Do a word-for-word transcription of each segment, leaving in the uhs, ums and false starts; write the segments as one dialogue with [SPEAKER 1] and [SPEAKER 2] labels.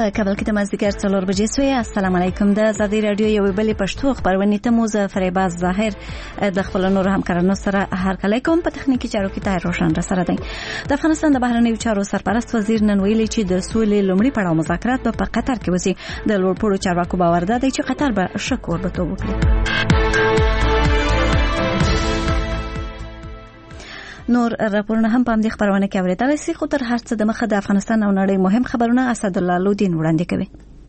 [SPEAKER 1] په کابل کې د مازدیګر څلور بجې سوې. السلام علیکم. د ازادي رادیو یو بلې پښتو خبرونه ته مو زه فریباز ظاهر د خپل نور همکارانو سره هرکلی کوم. په تخنیکی چارو کې طاهر روشن را سره دی. د افغانستان د بهرنیو چارو سرپرست وزیر نن ویلي چې د سولې لومړي پړاو مذاکرات په قطر کې وسی. د لوړپوړو چارواکو باور ده چې قطر به ښه کوربه‌توب وکړي. نور راپورونه هم په دې خبرونه کې اوریدل شي، خو تر هر څه د مخه د افغانستان او نړۍ مهم خبرونه اسد الله لودین وړاندې کوي.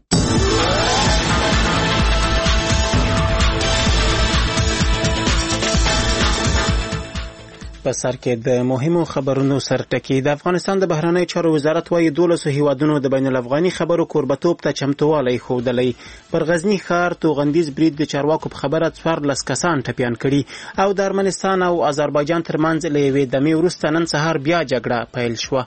[SPEAKER 2] په سر کې د مهمو خبرونو سرټکی. د افغانستان د بهرنیو چارو وزارت وايي دولسو هیوادونو د بین الافغاني خبرو کوربه‌توب ته چمتووالی ښودلی. پر غزنی ښار توغندیز برید د چارواکو په خبره څوارلس کسان ټپیان کړي او د ارمنستان او آذربایجان ترمنځ له یوې دمې وروسته نن سهار بیا جګړه پیل شوه.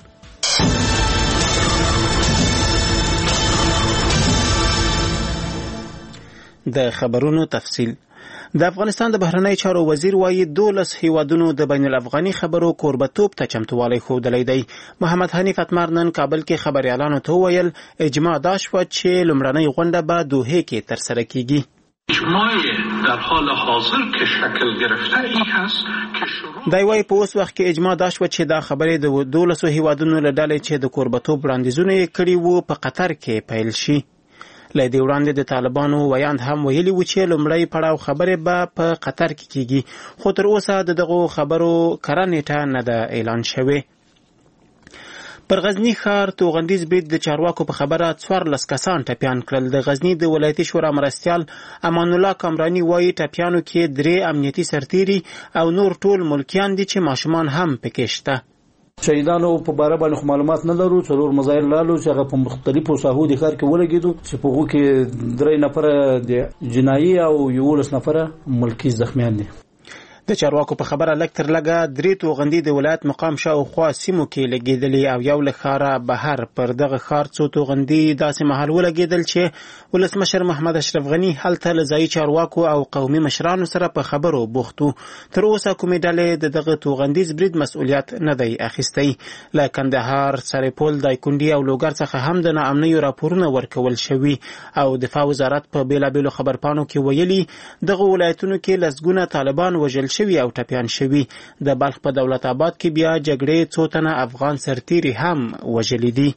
[SPEAKER 2] د خبرونو تفصیل. د افغانستان د بهرنیو چارو وزیر وايي دولس هیوادونو د بین الافغاني خبرو کوربه‌توب ته چمتووالی ښودلی دی. محمد حنیف اتمر نن کابل کې خبریالانو ته وویل اجماع دا شوه چې لومړنۍ غونډه به دوحې کې ترسره کیږي.
[SPEAKER 3] اجماع در حال حاضر که شکل گرفته ای هست که شروع
[SPEAKER 2] دی وايي په اوس وخت کې اجماع دا شوه چې دا خبرې د دولسو هیوادونو له ډلې چې د کوربه‌توب وړاندیزونه یې کړي وو په قطر کې پیل شي. له دې وړاندې د طالبانو ویاند هم ویلي و چې لومړی پړاو خبرې به په قطر کې کیږي، خو تر اوسه د دغو خبرو کره نیټه نه ده اعلان شوې. پر غزنی ښار توغندیز برید د چارواکو په خبره څوارلس کسان ټپیان کړل. د غزنی د ولایتي شورا مرستیال امان الله کامرانی وایي ټپیانو کې درې امنیتي سرتیري او نور ټول ملکیان دي چې ماشومان هم پکې شته.
[SPEAKER 4] شهیدانو په باره باندې معلومات نه لرو. څلور مظاهر لالو چې هغه په مختلفو ساحو د ښار کې ولګېدو چې په هغو کې درې نفره د جنایي او یولس نفره ملکي زخمیان دي.
[SPEAKER 2] د چارواکو په خبره لږ تر لږه درې توغندي د ولایت مقام شاوخوا سیمو کې لګېدلې او یو له ښاره بهر. پر دغه ښار څو توغندي داسې مهال ولګېدل چې ولسمشر محمد اشرف غني هلته له ځایي چارواکو او قومي مشرانو سره په خبرو بوخت و. تر اوسه کومې ډلې د دغه توغندیز برید مسؤلیت نه دی اخیستی. له کندهار، سرپل، دایکنډي او لوګر څخه هم د ناامنیو راپورونه ورکول شوي او دفاع وزارت په بیلابیلو خبرپاڼو کې ویلي دغه ولایتونو کې لسګونه طالبان وژل شوي او ټپیان شوي. د بلخ په دولت آباد کې بیا جګړې څو تنه افغان سرتیري هم وژلي دي.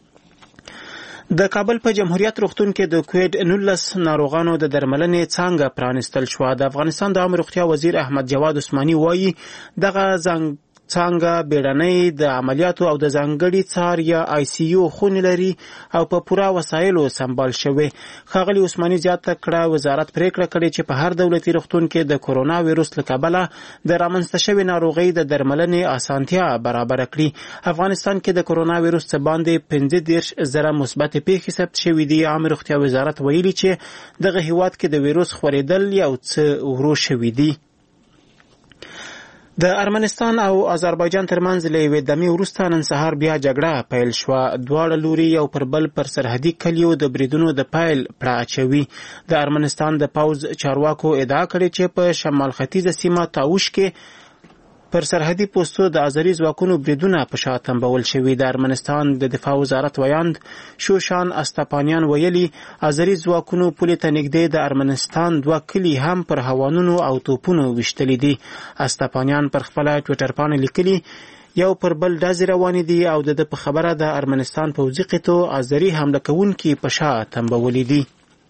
[SPEAKER 2] د کابل په جمهوریت روغتون کې د کووډ نولس ناروغانو د درملنې څانګه پرانستل شوه. د افغانستان د عامه روغتیا وزیر احمد جواد عثماني وایي دغه څانګه څنګه بیړنۍ د عملیاتو او د ځانګړي څار یا آی سی یو خونې لري او په پوره وسایلو سمبال شوی. ښاغلي عثماني زیاته کړه وزارت پریکړه کړې چې په هر دولتي روغتون کې د کورونا ویروس له کبله د رامنځته شوې ناروغۍ د درملنې اسانتیا برابره کړي. افغانستان کې د کورونا ویروس څخه باندې پنځه دېرش زره مثبت پیښې ثبت شوې دي. عامه روغتیا وزارت ویلي چې دغه هیواد کې د ویروس خورېدل یو څه ورو شوي دي. د ارمنستان او آذربایجان ترمنځ له یوې دمې وروسته نن سهار بیا جګړه پیل شوه. دواړه لوري یو پر بل پر سرحدي کلیو د بریدونو د پیل پړه اچوي. د ارمنستان د پوځ چارواکو ادعا کړې چې په شمال ختیځه سیمه تاوش کې پر سرحدي پوستو د آذري ځواکونو بریدونه په شا تنبول شوي. د ارمنستان د دفاع وزارت ویاند شوشان استپانیان ویلي آذري ځواکونو پولې ته نږدې د ارمنستان دوه کلي هم پر هوانونو او توپونو ویشتلي دي. استپانیان پر خپله ټویټر پاڼه لیکلي یو پر بل ډزې روانې دي او د په خبره د ارمنستان پوځي قطعو آذري حمله کوونکي په شا تنبولي دي.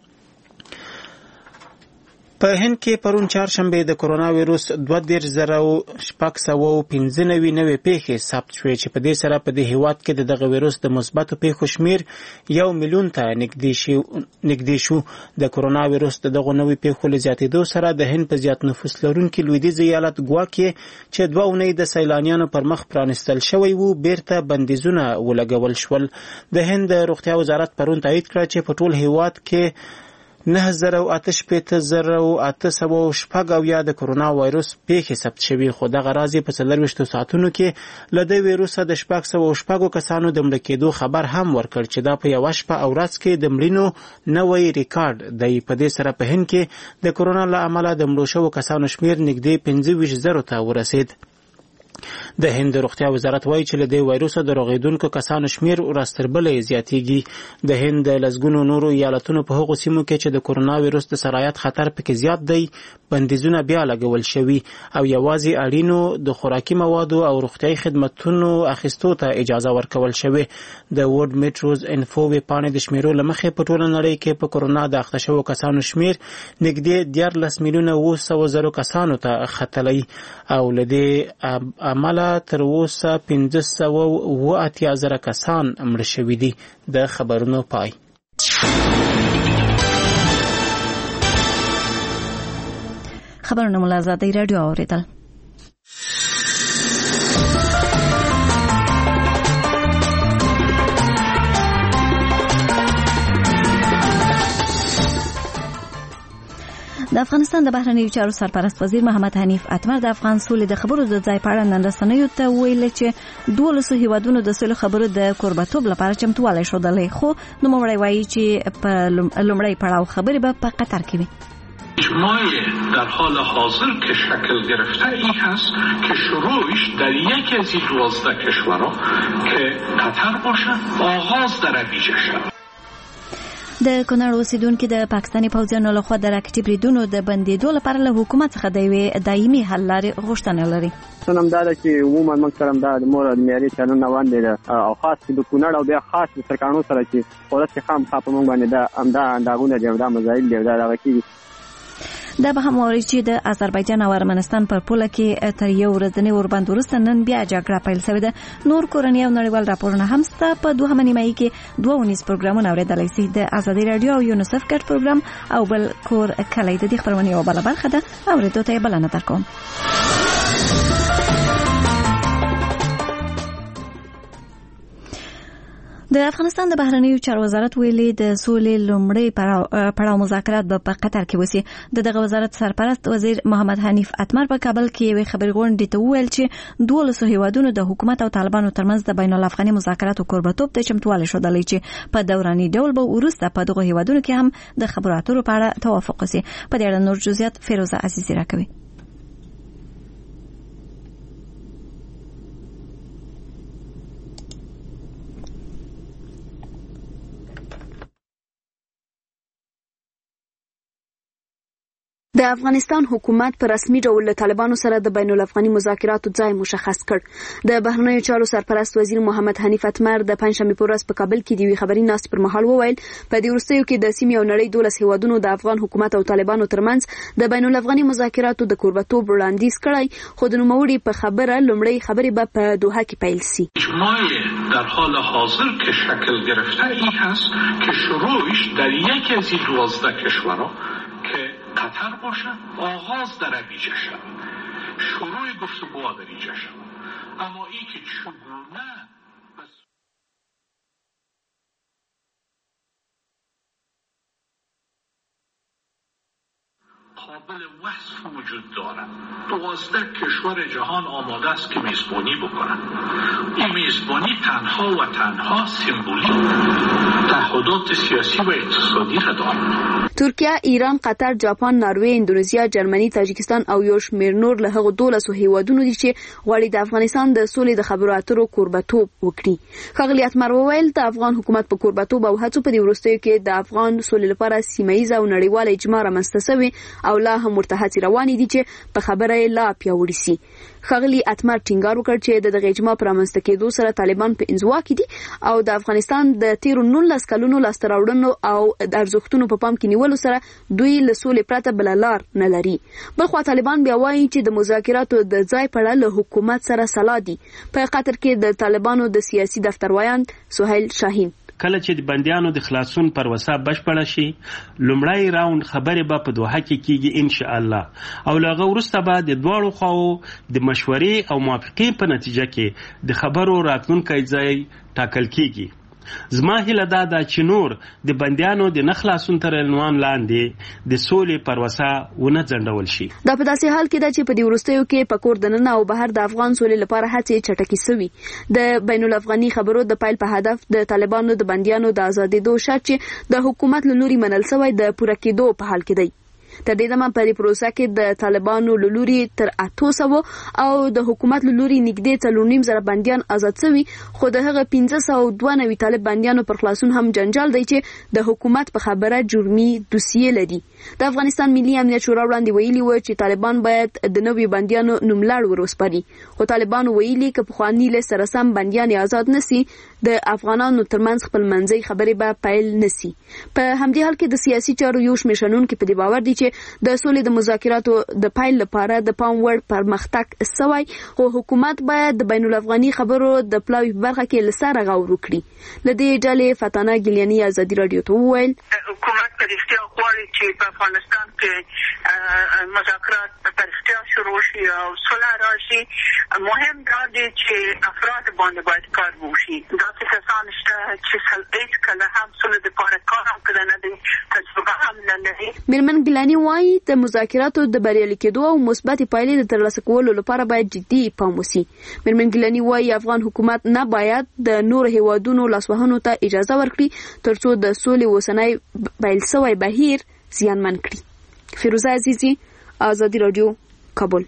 [SPEAKER 2] په هند کې پرون چهارشنبه د کورونا ویروس دوه دېرش زره شپږ سوه پنځه نوي نوې پیښې ثبت شوې چې په دې سره په دې هیواد کې د دغه ویروس د مثبتو پیښو شمیر یو میلیون ته نږدې شو. د کورونا ویروس د دغو نوې پیښو له زیاتېدو سره د هند په زیات نفوس لرونکي لویدیځ ایالت ګوا کې چې دوه اونۍ د سیلانیانو پر مخ پرانستل شوی وو بیرته بندیزونه ولګول شول. د هند د روغتیا وزارت پرون تایید کړه چې په ټول هیواد کې نه زره او اته شپېته زره او اته سوه شپږ اویا د کورونا وایروس پیښې ثبت شوي، خو دغه راز په څلرویشتو ساعتونو کې له دې ویروسه د شپږ سوه شپږو کسانو د مړه کېدو خبر هم ورکړ چې دا په یوه شپه او ورځ کې د مړینو نوی ریکارډ دی. په دې سره په هند کې د کورونا له امله د مړو شوو کسانو شمیر نږدې پنځه ویشت زرو ته ورسید. د هند روغتیا وزارت وایي چې له دې وایروس د روغېدونکو کسانو شمیر ورځ تر بلې زیاتېږي. د هند د لسګونو نورو ایالتونو په هغو سیمو کې چې د کورونا وایروس د سرایت خطر پکې زیات دی بندیزونه بیا لګول شوي او یوازې اړینو د خوراکي موادو او روغتیايي خدمتونو اخیستو ته اجازه ورکول شوې. د ورلد میټروز انفو ویبپاڼې د شمیرو له مخې په ټوله نړۍ کې په کورونا د اخته شوو کسانو شمیر نږدې دیارلس میلیونه اوه سوه زرو کسانو ته ختلی او له دې امله تر اوسه پنځه سوه اوه اتیا زره کسان مړه شوي دي. د خبرونو پای.
[SPEAKER 1] خبرونه مو له ازادۍ راډیو اورېدل. د افغانستان د بهرنیو چارو سرپرست وزیر محمد حنیف اتمر د افغان سولې د خبرو د ځای په اړه نن رسنیو ته ویل چې دولسو هیوادونو د سولې خبرو د کوربتوب لپاره چمتووالی ښودلی، خو نوموړی وایي چې په لومړی پړاو خبرې به په قطر کې وي.
[SPEAKER 3] اجماع در حال حاضر که شکل گرفته ای هست که شروعش در یکی از این دوازده کشورها که قطر باشد آغاز در نتیجه شد.
[SPEAKER 1] د کونړ اوسیدونکو د پاکستاني پوځیانو لخوا د راکټي بریدونو د بندیدو لپاره له حکومت څخه د یوې دایمي حل لارې غوښتنه لري.
[SPEAKER 5] سنم دا ده چې عموما موږ سره دا د مور معیاري چلن روان دی او خاص د کونړ او بیا خاص د سرکانو سره چې ولس خام خاپ موږ باندې دا امدا انداغونه دی دا مزایل دی دا راغلي.
[SPEAKER 1] دا به هم وایي چې د آذربایجان او ارمنستان پر پوله کې تر یو ورځنی اوربند وروسته نن بیا جګړه پیل شوې ده. نور کورنۍ او نړیوال راپورونه هم شته. په دوهمه نیمایي کې دوه ونیز پروګرامونه اورېدلی شي. د ازادي راډیو او یونیسف ګډ پروګرام او بل کور کلی د دې خپرونې یوه بله برخه ده. اورېدو ته یې بلنه درکوم. د افغانستان د بهرنیو چارو وزارت ویلي د سولې لومړی پړاو مذاکرات به په قطر کې وشي. د دغه وزارت سرپرست وزیر محمد حنیف اتمر په کابل کې یوې خبري غونډې ته وویل چې دولسو هیوادونو د حکومت او طالبانو ترمنځ د بین الافغاني مذاکراتو کوربتوب ته چمتووالی ښودلی چې په دوراني ډول به وروسته په دغو هیوادونو کې هم د خبرو اترو په اړه توافق وشي. په دې اړه نور جزئیات فیروزه عزیزي راکوي.
[SPEAKER 6] د افغانستان حکومت په رسمي ډول له طالبانو سره د بین الافغاني مذاکراتو ځای مشخص کړ. د بهرنیو چارو سرپرست وزیر محمد حنیف اتمر د پنځشنبې په ورځ په کابل کې د یوې خبري ناستې پر مهال وویل په دې وروستیو کې د سیمې او نړۍ دولس هیوادونو د افغان حکومت او طالبانو ترمنځ د بین الافغاني مذاکراتو د کوربتوب وړاندیز کړی، خو د نوموړي په خبره لومړی خبرې به په دوحه کې پیل شي.
[SPEAKER 3] اجماع در حال حاضر که شکل گرفته ای هست که شروعش در یکی از این دوازده کشورها که قطر باشد آغاز در نتیجه شد. شروع گفتگو در اینجا شد. اما این که چگونه قابل وصف وجود دارد. دوازده کشور جهان آماده است که میزبانی بکنند. این میزبانی تنها و تنها سمبولیک تعهدات سیاسی و اقتصادی را دارد.
[SPEAKER 6] ترکیه، ایران، قطر، جاپان، نروژ، اندونزیا، جرمني، تاجکستان او یو شمېر نور له هغو دولسو هیوادونو دي چې غواړي د افغانستان د سولې د خبرو اترو کوربتوب وکړي. ښاغلي اتمر وویل د افغان حکومت په کوربتوب او هڅو په دې وروستیو کې د افغان سولې لپاره سیمه‌ییزه او نړیواله اجماع رامنځته سوې او لا هم ورته هڅې روانې دي چې په خبره یې لا پیاوړې شي. ښاغلي اتمر ټینګار وکړ چې د دغه اجماع پر رامنځته کېدو سره طالبان په انزوا کې دي او د افغانستان د تیرو نولس کلونو لاسته راوړنو او د ارزښتونو په پام کې نیولو سره دوی له سولې پرته بله لار نه لري. بلخوا طالبان بیا وایي چې د مذاکراتو د ځای په اړه له حکومت سره سلا دي. په قطر کې د طالبانو د سیاسي دفتروایان سهیل شاهین
[SPEAKER 7] کله چې د بندیانو د خلاصون پروسه بشپړه شي لومړی راوند خبرې به په دوحه کې کیږي ان شاء الله او لغه وروسته به د دواړو خواو د مشورې او موافقې په نتیجه کې د خبرو راتلونکی ځای ټاکل کیږي. زما هیله دا ده چې نور د بندیانو د نه خلاصون تر عنوان لاندې د سولې پروسه ونه ځنډول شي.
[SPEAKER 6] دا په داسې حال کې ده چې په دې وروستیو کې په کور دننه او بهر د افغان سولې لپاره هڅې چټکې سوي. د بین الافغاني خبرو د پیل په هدف د طالبانو د بندیانو د ازادېدو شرط چې د حکومت له لوري منل شوی د پوره کېدو په حال کې دی. تر دې دمه په پروسه کې د طالبانو لوري تر اته سوه او د حکومت لوري نږدې څلور نیم زره بنديان آزاد شوي، خو د هغه پنځه سوه دوه نوي طالب بنديانو پر خلاصون هم جنجال دی چې د حکومت په خبره جرمي دوسیه لري. د افغانستان ملي امنیت شورا وړاندې ویلي و چې طالبان باید د نوي بنديانو نوملړ وروسپاري، خو طالبانو ویلي چې په خواني له سره سم بنديان آزاد نسی د افغانانو ترمنځ خپل منځي خبرې به پیل نسی. په همدې حال کې د سیاسي چارو یو شمېرشنون کې په دې باور دي چې د سولې د مذاکراتو د پیل لپاره د پام وړ پرمختګ سوی، خو حکومت باید د بین الافغاني خبرو د پلاوي برخه کې لسره غور وکړي. لدې ډلې فتانه ګلیاني ازادي رادیو ته وویل
[SPEAKER 8] حکومت په رښتیا غواړي چې په افغانستان کې مذاکرات په رښتیا شروع شي او صلح راشي. مهم دا دی چې افراد باندې باید کار وشي. داسې کسان شته چې هیڅ کله هم صلح لپاره کار هم کړی نه دی، تجربه هم نه لري.
[SPEAKER 6] میرمن ګیلاني وایي د مذاکراتو د بریالي کېدو او مثبت پایلې د ترلاسه کولو لپاره باید جدي پام وشي. میرمن ګیلاني وایي افغان حکومت نه باید د نور هیوادونو لاسوهنو ته اجازه ورکړي ترڅو د سولې وسنۍ پیل شوی بهیر زیانمن کړي. فیروزه عزیزی، آزادی رادیو، کابل.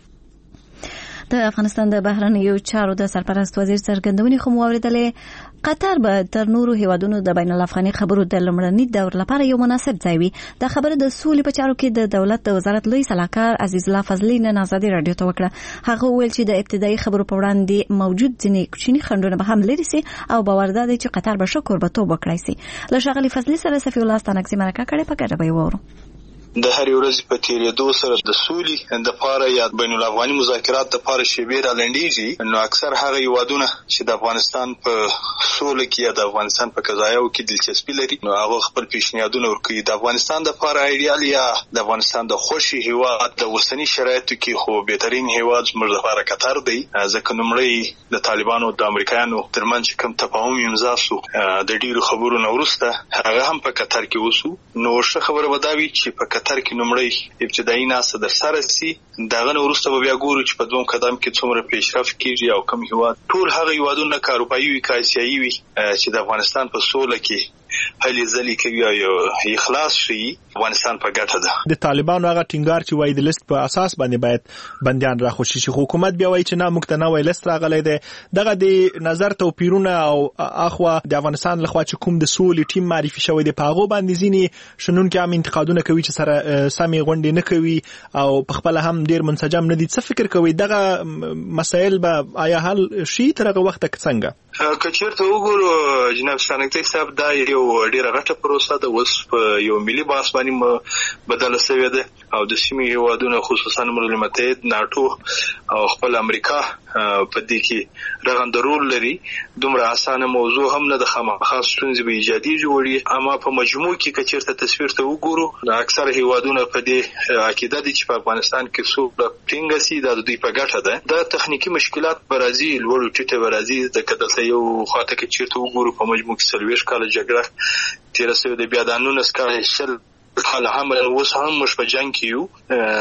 [SPEAKER 1] د افغانستان د بهرنیو چارو د سرپرست وزیر څرګندونې خو موریدلې قطر به تر نورو هیوادونو د بین الافغاني خبرو د لمړني دور لپاره یو مناسب ځای وي. دا خبره د سولې په چارو کې د دولت د وزارت لوی سلاکار عزیز الله فضلي نن آزادي رادیو ته وکړه. هغه ویل چې د ابتدایي خبرو په وړاندې موجود ځینې کوچني خنډونه به هم لري سي او باور دی چې قطر به ښه کوربه‌توب وکړي سي. له ښاغلي فضلي سره صفي الله ستانکزي مرکه کړې په ګډه به وورو.
[SPEAKER 9] د هر ورځ په تیریدو سره د سولې د لپاره یا بین الافغاني مذاکرات د لپاره شیبیر لنډیږي، نو اکثر هغه هیوادونه چې د افغانستان په سولې کې یا د افغانستان په قضایاو کې دلچسپي لري، نو هغه خپل پیشنهادونه ورکوي. د افغانستان د لپاره ایډیال یا د افغانستان د خوشي هیواد د وسنی شرایطو کې خو بهترین هیواد زموږ لپاره قطر دی، ځکه نومړی د طالبانو او د امریکایانو ترمنځ کوم تفاهم امضا شو د ډیرو خبرو نه وروسته هغه هم په قطر کې وسو. نو ښه خبره بداوي چې په قطر کې نومړی ابتدایي ناسه در سره سي، دغه وروسته به بیا ګورو چې په دوم قدم کې څومره پیشرفت کیږي او کوم هیواد ټول هغه هیوادونه که اروپایي وي که اسیایي وي چې د افغانستان په سوله کې هلي ځلې کوي او اخلاص شي، افغانستان په ګټه ده.
[SPEAKER 10] د طالبانو هغه ټینګار چې وایي د لیست په اساس باندې باید بندیان راخوشي شي، حکومت بیا وایي چې نه موږ ته نه وایي لیست راغلی دی. دغه د نظر توپیرونه او اخوا د افغانستان لخوا چې کوم د سولې ټیم معرفي شوی دی په هغو باندې ځینې شنونکي هم انتقادونه کوي چې سره سمې غونډې نه کوي او په خپله هم ډېر منسجم نه دي. څه فکر کوي دغه مسایل به آیا حل شي تر هغه وخته که څنګه؟
[SPEAKER 9] که چېرته وګورو جناب ستانکزی صاحب، دا یو ډېره غټه پروسه ده، اوس په یو ملي بحث باندې بدله شوې ده او د سیمې هیوادونه خصوصا ملل متحد، ناټو او خپل امریکا په دې کې رغنده رول لري. دومره اسانه موضوع هم نه ده، خامخا ستونزې به ایجادي جوړي. اما په مجموع کې که چېرته تصویر ته وګورو، اکثر هیوادونه په دې عقیده دي چې په افغانستان کې سوله ټینګه سي، دا د دوی په ګټه ده. دا تخنیکي مشکلات به راځي، لوړ ټیټه به راځي، ځکه دلته یو خواته کې چېرته وګورو په مجموع کې څلوېښت کاله جګړه تېره شوې ده، بیا دا نولس کاله شل حال هم اوس هم موږ په جنګ کې یو.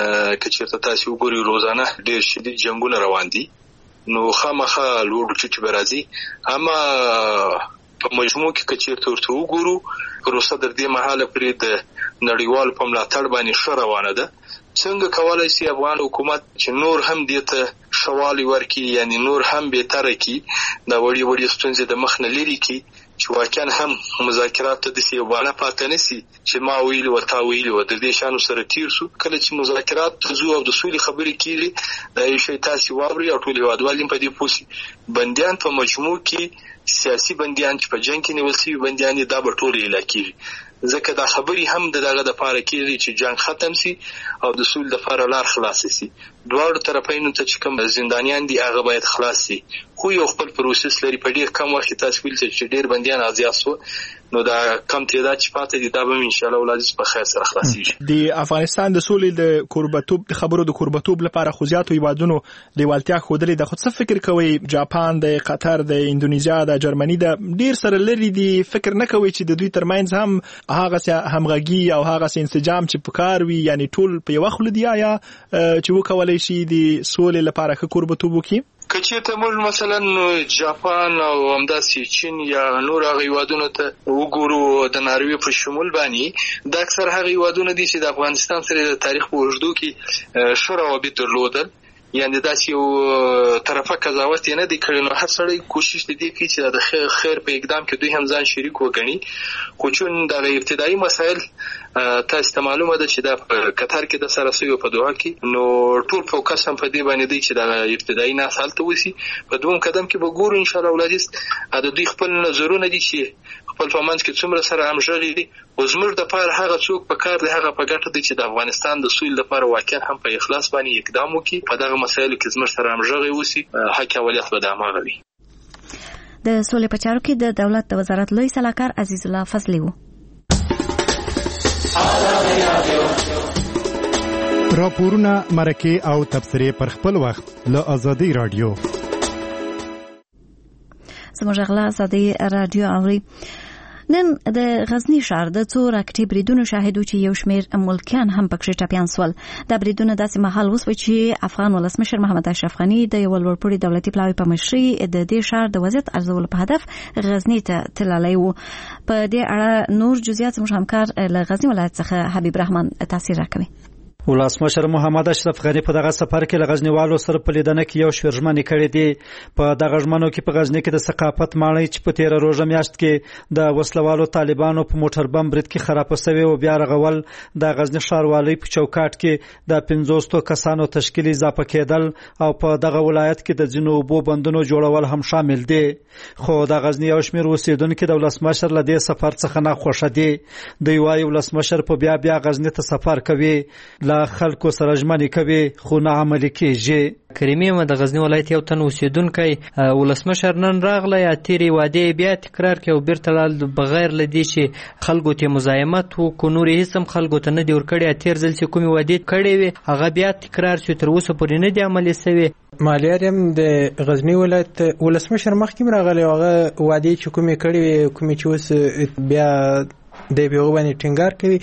[SPEAKER 9] که چېرته تاسې وګورئ روزانه ډېر شدید جنګونه روان دي، نو خامخا لوړ ټیټ به راځي. اما په مجموع کې که چېرته ورته وګورو، پروسه تر دې مهاله پرې د نړیوالو په ملاتړ باندې ښه روانه ده. څنګه کولای شي افغان حکومت چې نور هم دې ته شوالی ورکړي، یعنی نور هم بهتره کړي، دا وړي وړي ستونزې د مخ نه لرې کړي چې واقعا هم مذاکرات ته داسې یو بهانه پاتې نه سي چې ما ویلي و تا ویلي و د دې شیانو سره تیر سو. کله چې مذاکرات ته ځو او د سولې خبرې کېږي، دا یو شی تاسې واورئ او ټول هېوادوال هم په دې پوه سي. بندیان په مجموع کې سیاسي بندیان چې په جنګ کې نیول شوي بندیان دي، دا به ټول اعلان کېږي، ځکه دا خبرې هم د دغه دپاره کېږي چې جنګ ختم سي او د سولې دپاره لار خلاصه سي. دواړو طرفینو ته چې کوم زندانیان دي هغه باید خلاص سي، خو یو خپل پروسس لري. په ډېر کم وخت کې تاسو ویل چې ډېر بندیان آزاد سو، نو دا کم تعداد چې پاتې دي دا به ان شاء الله ولادت په خیر سره خلاصيږي.
[SPEAKER 10] د افغانستان د سولې د کوربه‌توب د خبرو د کوربه‌توب لپاره خو زیاتو هیوادونو لیوالتیا ښودلې ده. خو څه فکر کوي جاپان د قطر د اندونیزیا د جرمني د ډېر سره لري دي، فکر نه کوي چې د دوی ترمنځ هم هغه همغږي او هغه انسجام چې پکار وي، یعنی ټول په یو خل دی آیا چې وکولای شي د سولې لپاره ښه کوربه‌توب وکړي؟
[SPEAKER 9] کچې ته موږ مثلا جاپان او همداسې چین یا نور هغه هیوادونو ته وګورو د ناروې په شمول باندې د اکثر هغه هیوادونه دي چې د افغانستان سره د تاریخ په اوږدو کې ښه روابط درلودل، یعنی داسې یو طرفه قضاوت نه دی کړی. نو هر سړی کوشش دی کوي چې د خیر په اقدام کې دوی هم ځان شریک وګڼي، خو چون د ابتدایي مسایل تاسو ته معلومه ده چې د قطر کې د سره سوي په دوه کې، نو ټول فوکس هم په دې باندې دی چې د ابتدایي نه حالت وسی. په دوم قدم کې به ګورو ان شاء الله ولادیس د دوی خپل نظرونه دي چې خپل فهمانس کې څومره سره همغږي دي. او زموږ د پاره هغه څوک په کار دی هغه په ګټه دی چې د افغانستان د سولې لپاره واقعا هم په اخلاص باندې اقدام وکړي، په دغه مسایلو کې زموږ سره همغږي وسی. حق اولویت به د امانه وي.
[SPEAKER 1] د سولې په چارو کې د دولت د وزارت لوی سلاکار عزیز الله فضلی وو.
[SPEAKER 11] راپورونه مرکه او تبصره پر خپل وخت له ازادي رادیو.
[SPEAKER 1] زموږ غلا ازادي رادیو اوري. نن د غزنی ښار د څو راکټي بریدونو شاهدو چې یو شمیر ملکیان هم پکې ټاپیان سول. دا بریدونه داسې مهال وسوي چې افغان ولسمشر محمد اشرف غنی د یو لوړپوړي دولتي پلاوي په مشرۍ د دې ښار د وضعیت ارزولو په هدف غزنی ته تللی و. په دې اړه نور جزئیات زموږ همکار له غزنی ولایت څخه حبیب رحمان تاثیر راکوي.
[SPEAKER 12] ولسمشر محمد اشرف غنی په دغه سفر کې له غزنیوالو سره په لیدنه کې یو شمېر ژمنې کړې دي. په دغه ژمنو کې په غزنی کې د ثقافت ماڼۍ چې په تیره روژه میاشت کې د وسلوالو طالبانو په موټر بم برید کې خراب شوی او بیا رغول، د غزنی ښاروالۍ په چوکاټ کې د پنځوس کسانو تشکیل اضافه کېدل او په دغه ولایت کې د ځینو اوبو بندونو جوړول هم شامل دي. خو د غزنی یو شمېر اوسیدونکو د ولسمشر له دې سفر څخه نه خوښه دي. دوی وايي ولسمشر په بیا بیا غزنی ته سفر کوي، خلکو سره ژمنې کوي خو نه عملي کېږي.
[SPEAKER 13] کریمي م د غزنی ولایت یو تن اوسیدونکی ولسمشر نن راغلی تیرې وعدې بیا تکرار کوي او بیرته لاړ بغیر له دې چې خلکو ته مزاحمت وکړو، نور هیڅ هم خلکو ته نه دي ورکړی. تیر ځل چې کومې وعدې کړې وې هغه بیا تکرار شو، تر اوسه پورې نه دي عملي شوې.
[SPEAKER 14] مالیار هم د غزنی ولایت ولسمشر مخکې راغلی، هغه وعدې چې کومې کړې وې کومې چې اوس بیا د بیو باندې ټینګار کوي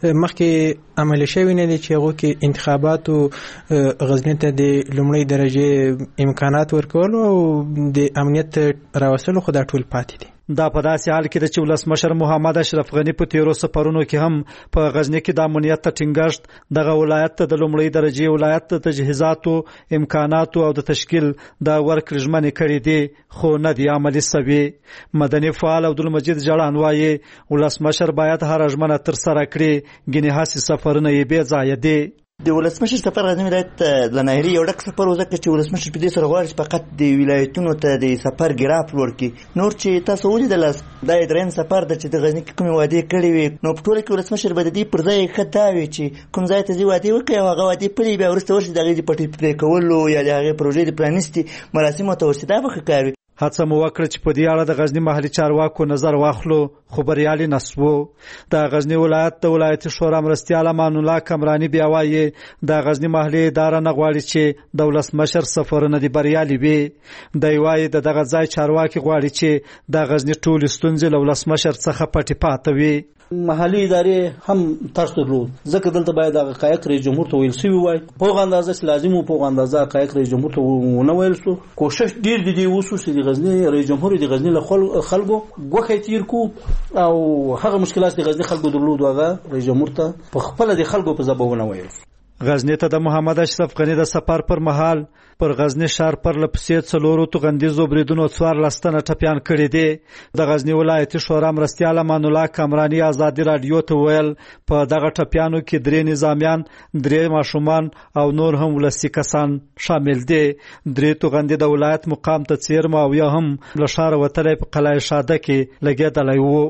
[SPEAKER 14] مخکې عملي شوی نه دي چې هغه کې انتخابات او غزنی ته د لومړی درجه امکانات ورکول او د امنیت راوستلو خو دا ټول پاتې دي.
[SPEAKER 12] دا په داسې حال کې چې ولسمشر محمد اشرف غنی په تیرو سفرونو کې هم په غزنی کې د امنیت ته ټینګښت، دغه ولایت ته د لومړی درجه ولایت ته تجهیزاتو امکاناتو او د تشکیل د ورکړې ژمنې کړې دي خو نه دي عملي شوي. مدني فعال عبدالمجید جړان وایي ولسمشر باید هر ژمنه تر سره کړي، ګینې هسې سفرونه یې بې ځایه دي.
[SPEAKER 15] د ولسمشر سفر غزنی ولایت د ناهري یو ډک سفر و، ځکه چې ولسمشر په دې سره غواړي چې فقط د ولایتونو ته د سفر ګراف لوړ کړي. نور چې تاسو ولیدل دا درېیم سفر ده چې د غزنی کې کومې وعدې کړې وي، نو په ټوله کې ولسمشر به د دې پر ځای ښه دا وي چې کوم ځای ته ځي وعدې وکړي او هغه وعدې پلي بیا وروسته ورشي د هغې د پټې پرې کولو یا د هغې پروژې د پرانیستې مراسمو ته ورشي. دا به ښه کار وي.
[SPEAKER 12] هڅه مو وکړه چې په دې اړه د غزنی محلي چارواکو نظر واخلو خو بریالي نه سوو. د غزنی ولایت د ولایتي شورا مرستیال امان الله کمرانی بیا وایي د غزنی محلي اداره نه غواړي چې د ولسمشر سفرونه دي بریالي وي. دی وایي د دغه ځای چارواکي غواړي چې د غزنی ټولې ستونزې له ولسمشر څخه پټې پاته وي.
[SPEAKER 4] محلي ادارې هم ترس درلود، ځکه دلته باید هغه حقایق رئیس جمهور ته ویل سوي وای. په هغه اندازه چې لازم و په هغه اندازه حقایق رئیس جمهور ته ونه ویل سو. کوشش ډیر دي دی وسو چې د غزنی رئیس جمهور د غزنی له خلکو غوښه تیر کو او هغه مشکلات د غزنی خلکو درلود هغه رئیس جمهور ته په خپل د خلکو په زبونه ویل.
[SPEAKER 12] غزنی ته د محمد اشرف غنی د سفر پر مهال پر غزنی ښار پر لپسې څلورو توغندیزو بریدونو څوارلس تنه ټپیان کړي دي. د غزنی ولایتي شورا مرستیال امان الله کمرانی ازادي رادیو ته ویل په دغه ټپیانو کې درې نظامیان، درې ماشومان او نور هم ولسي کسان شامل دي. درې توغندي د ولایت مقام ته څیرمه او یا هم له ښاره وتلی په قلعه شاده کې لګېدلی وو.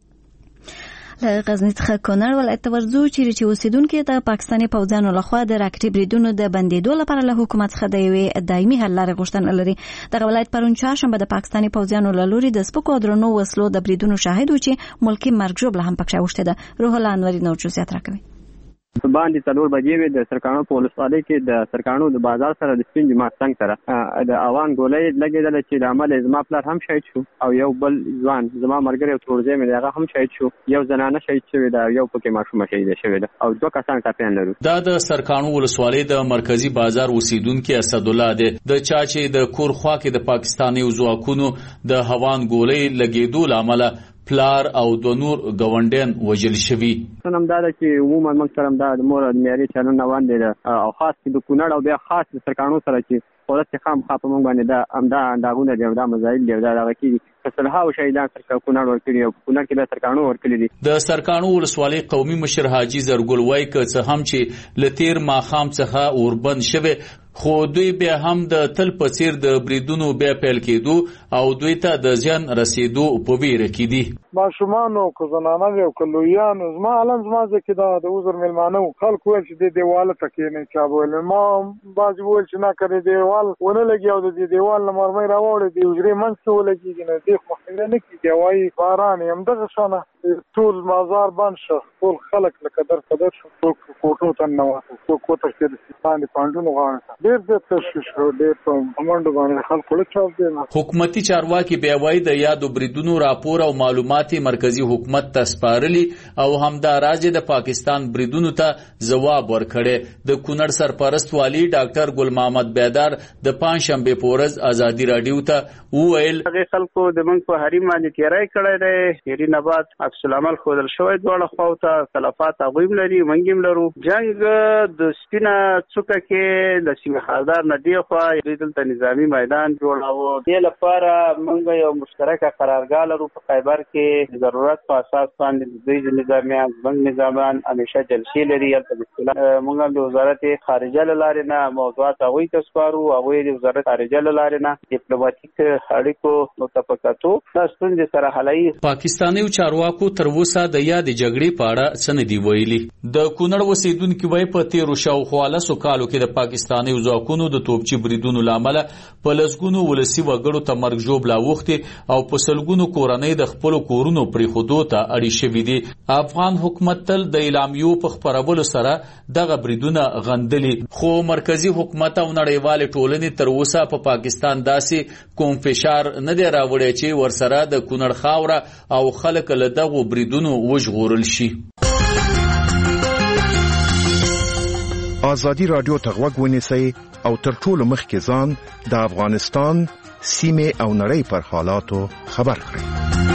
[SPEAKER 1] له غزنی څخه کونړ ولایت ته ورځو چیرې چې اوسیدونکي د پاکستاني پوځیانو لخوا د راکټي بریدونو د بندېدو لپاره له حکومت څخه د یوې دایمي حل لارې غوښتنه لري. دغه ولایت پرون چهارشنبه د پاکستاني پوځیانو له لوري د سپکو او درنو وسلو د بریدونو شاهد و چې ملکي مرګ ژوبله هم پکې اوښتې ده. روح الله انوري نور جزئیات راکوي.
[SPEAKER 5] باندې څلور بجې وې د سرکانو په ولسوالۍ کې د سرکانو د بازار سره د سپین جماعت څنګ سره د اوان ګولۍ لګېدل چې د عمل زما پلار هم شهید شو او یو بل ځوان زما مرګري او ترورځي مې هغه هم شهید شو، یو زنانه شهید شوې ده، یو پکې ماشومه شهید شوې ده او دوه کسان ټپیان لرو.
[SPEAKER 16] دا د سرکانو ولسوالۍ د مرکزی بازار اوسیدونکو اسدالله دی د چا چې د کور خوا کې د پاکستاني ځواکونو د هوان ګولۍ لګېدو لامل پلار او د نور گاونډیان وژل شوي.
[SPEAKER 5] سنم دا چې عموما موږ سره دا د مور د معیاري چلن روان دي او خاص د کونړ او بیا خاص د سرکانو سره چې قدرت خام خاپ موږ باندې دا امدا انداغونه دی دا مزایل دی دا دغه کې فصلها او شهیدان سرکانو کونړ ورکړي او کونړ کې د سرکانو ورکړي دي.
[SPEAKER 16] د سرکانو ولسوالۍ قومي مشر حاجی زرګل وای ک څه هم چې لتیر ماخام څخه اوربند شوه خو دوی بیا هم د تل په څیر د بریدونو بیا پیل کېدو او دوی ته د ځان رسیدو په ویره کې دي.
[SPEAKER 17] ماشومان او زنانه او کلویان زما علم زما ځکه دا د وزر ملمانو خلک ویل چې د دیواله تکې نه چا بول ما باز ویل چې نه کړی دیوال ونه لګي او د دیوال نه مرمۍ راوړې دی وزري منځ ولګي نه دی خو نه کیږي وای باران هم دغه شانه ټول مازار بند شو، ټول خلک لکه در قدر شو، ټول کوټو ته نه وته ټول کوټه کې د باندې پاندونو غواړي ډېر ډېر تشویش شو، ډېر په امانډو باندې خلکو له چاپ دی.
[SPEAKER 16] حکومتي چارواکي بیا وایي د یادو بریدونو راپور او معلومات مرکزی حکومت ته سپارلي او همدا راځي د پاکستان بریدونو ته ځواب ورکړي. د کونړ سرپرست والی ډاکټر ګل محمد بیدار د پنځشنبه پورز ازادي رادیو ته وویل
[SPEAKER 18] هغه خلکو د منځ په حریم باندې تیرای کړی دی یری نه بعد عکس العمل خودل شوی دواړه خواته خلافات هغه لري منګم لرو جنگ د سپینه څوکه کې د سیمه خاردار نه دی خو دلته نظامی میدان جوړاوه د لپاره موږ یو مشترکه قرارګاه لرو په خیبر کې ضرورت په اساس باندې د نظامیان بنګ نظامیان همیشه جلسې لري البته موږ د وزارت خارجه لاره نه موضوعات هغه تسپارو هغه د وزارت خارجه لاره نه ډیپلوماټیک اړیکو متفقاتو تاسو سره حلای.
[SPEAKER 16] پاکستاني چارواکو تر اوسه د یاد جګړې په اړه څه نه دی ویلي. د کونړ اوسیدونکو وایي په تیرو شاوخوا لسو کالو کې د پاکستاني ځواکونو د توپچي بریدونو لامل په لسګونو ولسي وګړو ته مرګ ژوبلا وختي او په سلګونو کورنۍ د خپل کورونو پریښودو ته اړې شوې دي. افغان حکومت تل د اعلامیو په خبرولو سره دغه بریدونه غندلي خو مرکزی حکومت او نړیوال ټولنې تر اوسه په پا پاکستان داسې کوم فشار نه دی راوړی چې ورسره د کونړ خاوره او خلک له دغو بریدونو وژغورل شي.
[SPEAKER 19] آزادی رادیو ته غوږ ونیسئ او تر ټولو مخکې ځان د افغانستان سیمې او نړۍ پر حالاتو خبر کړئ.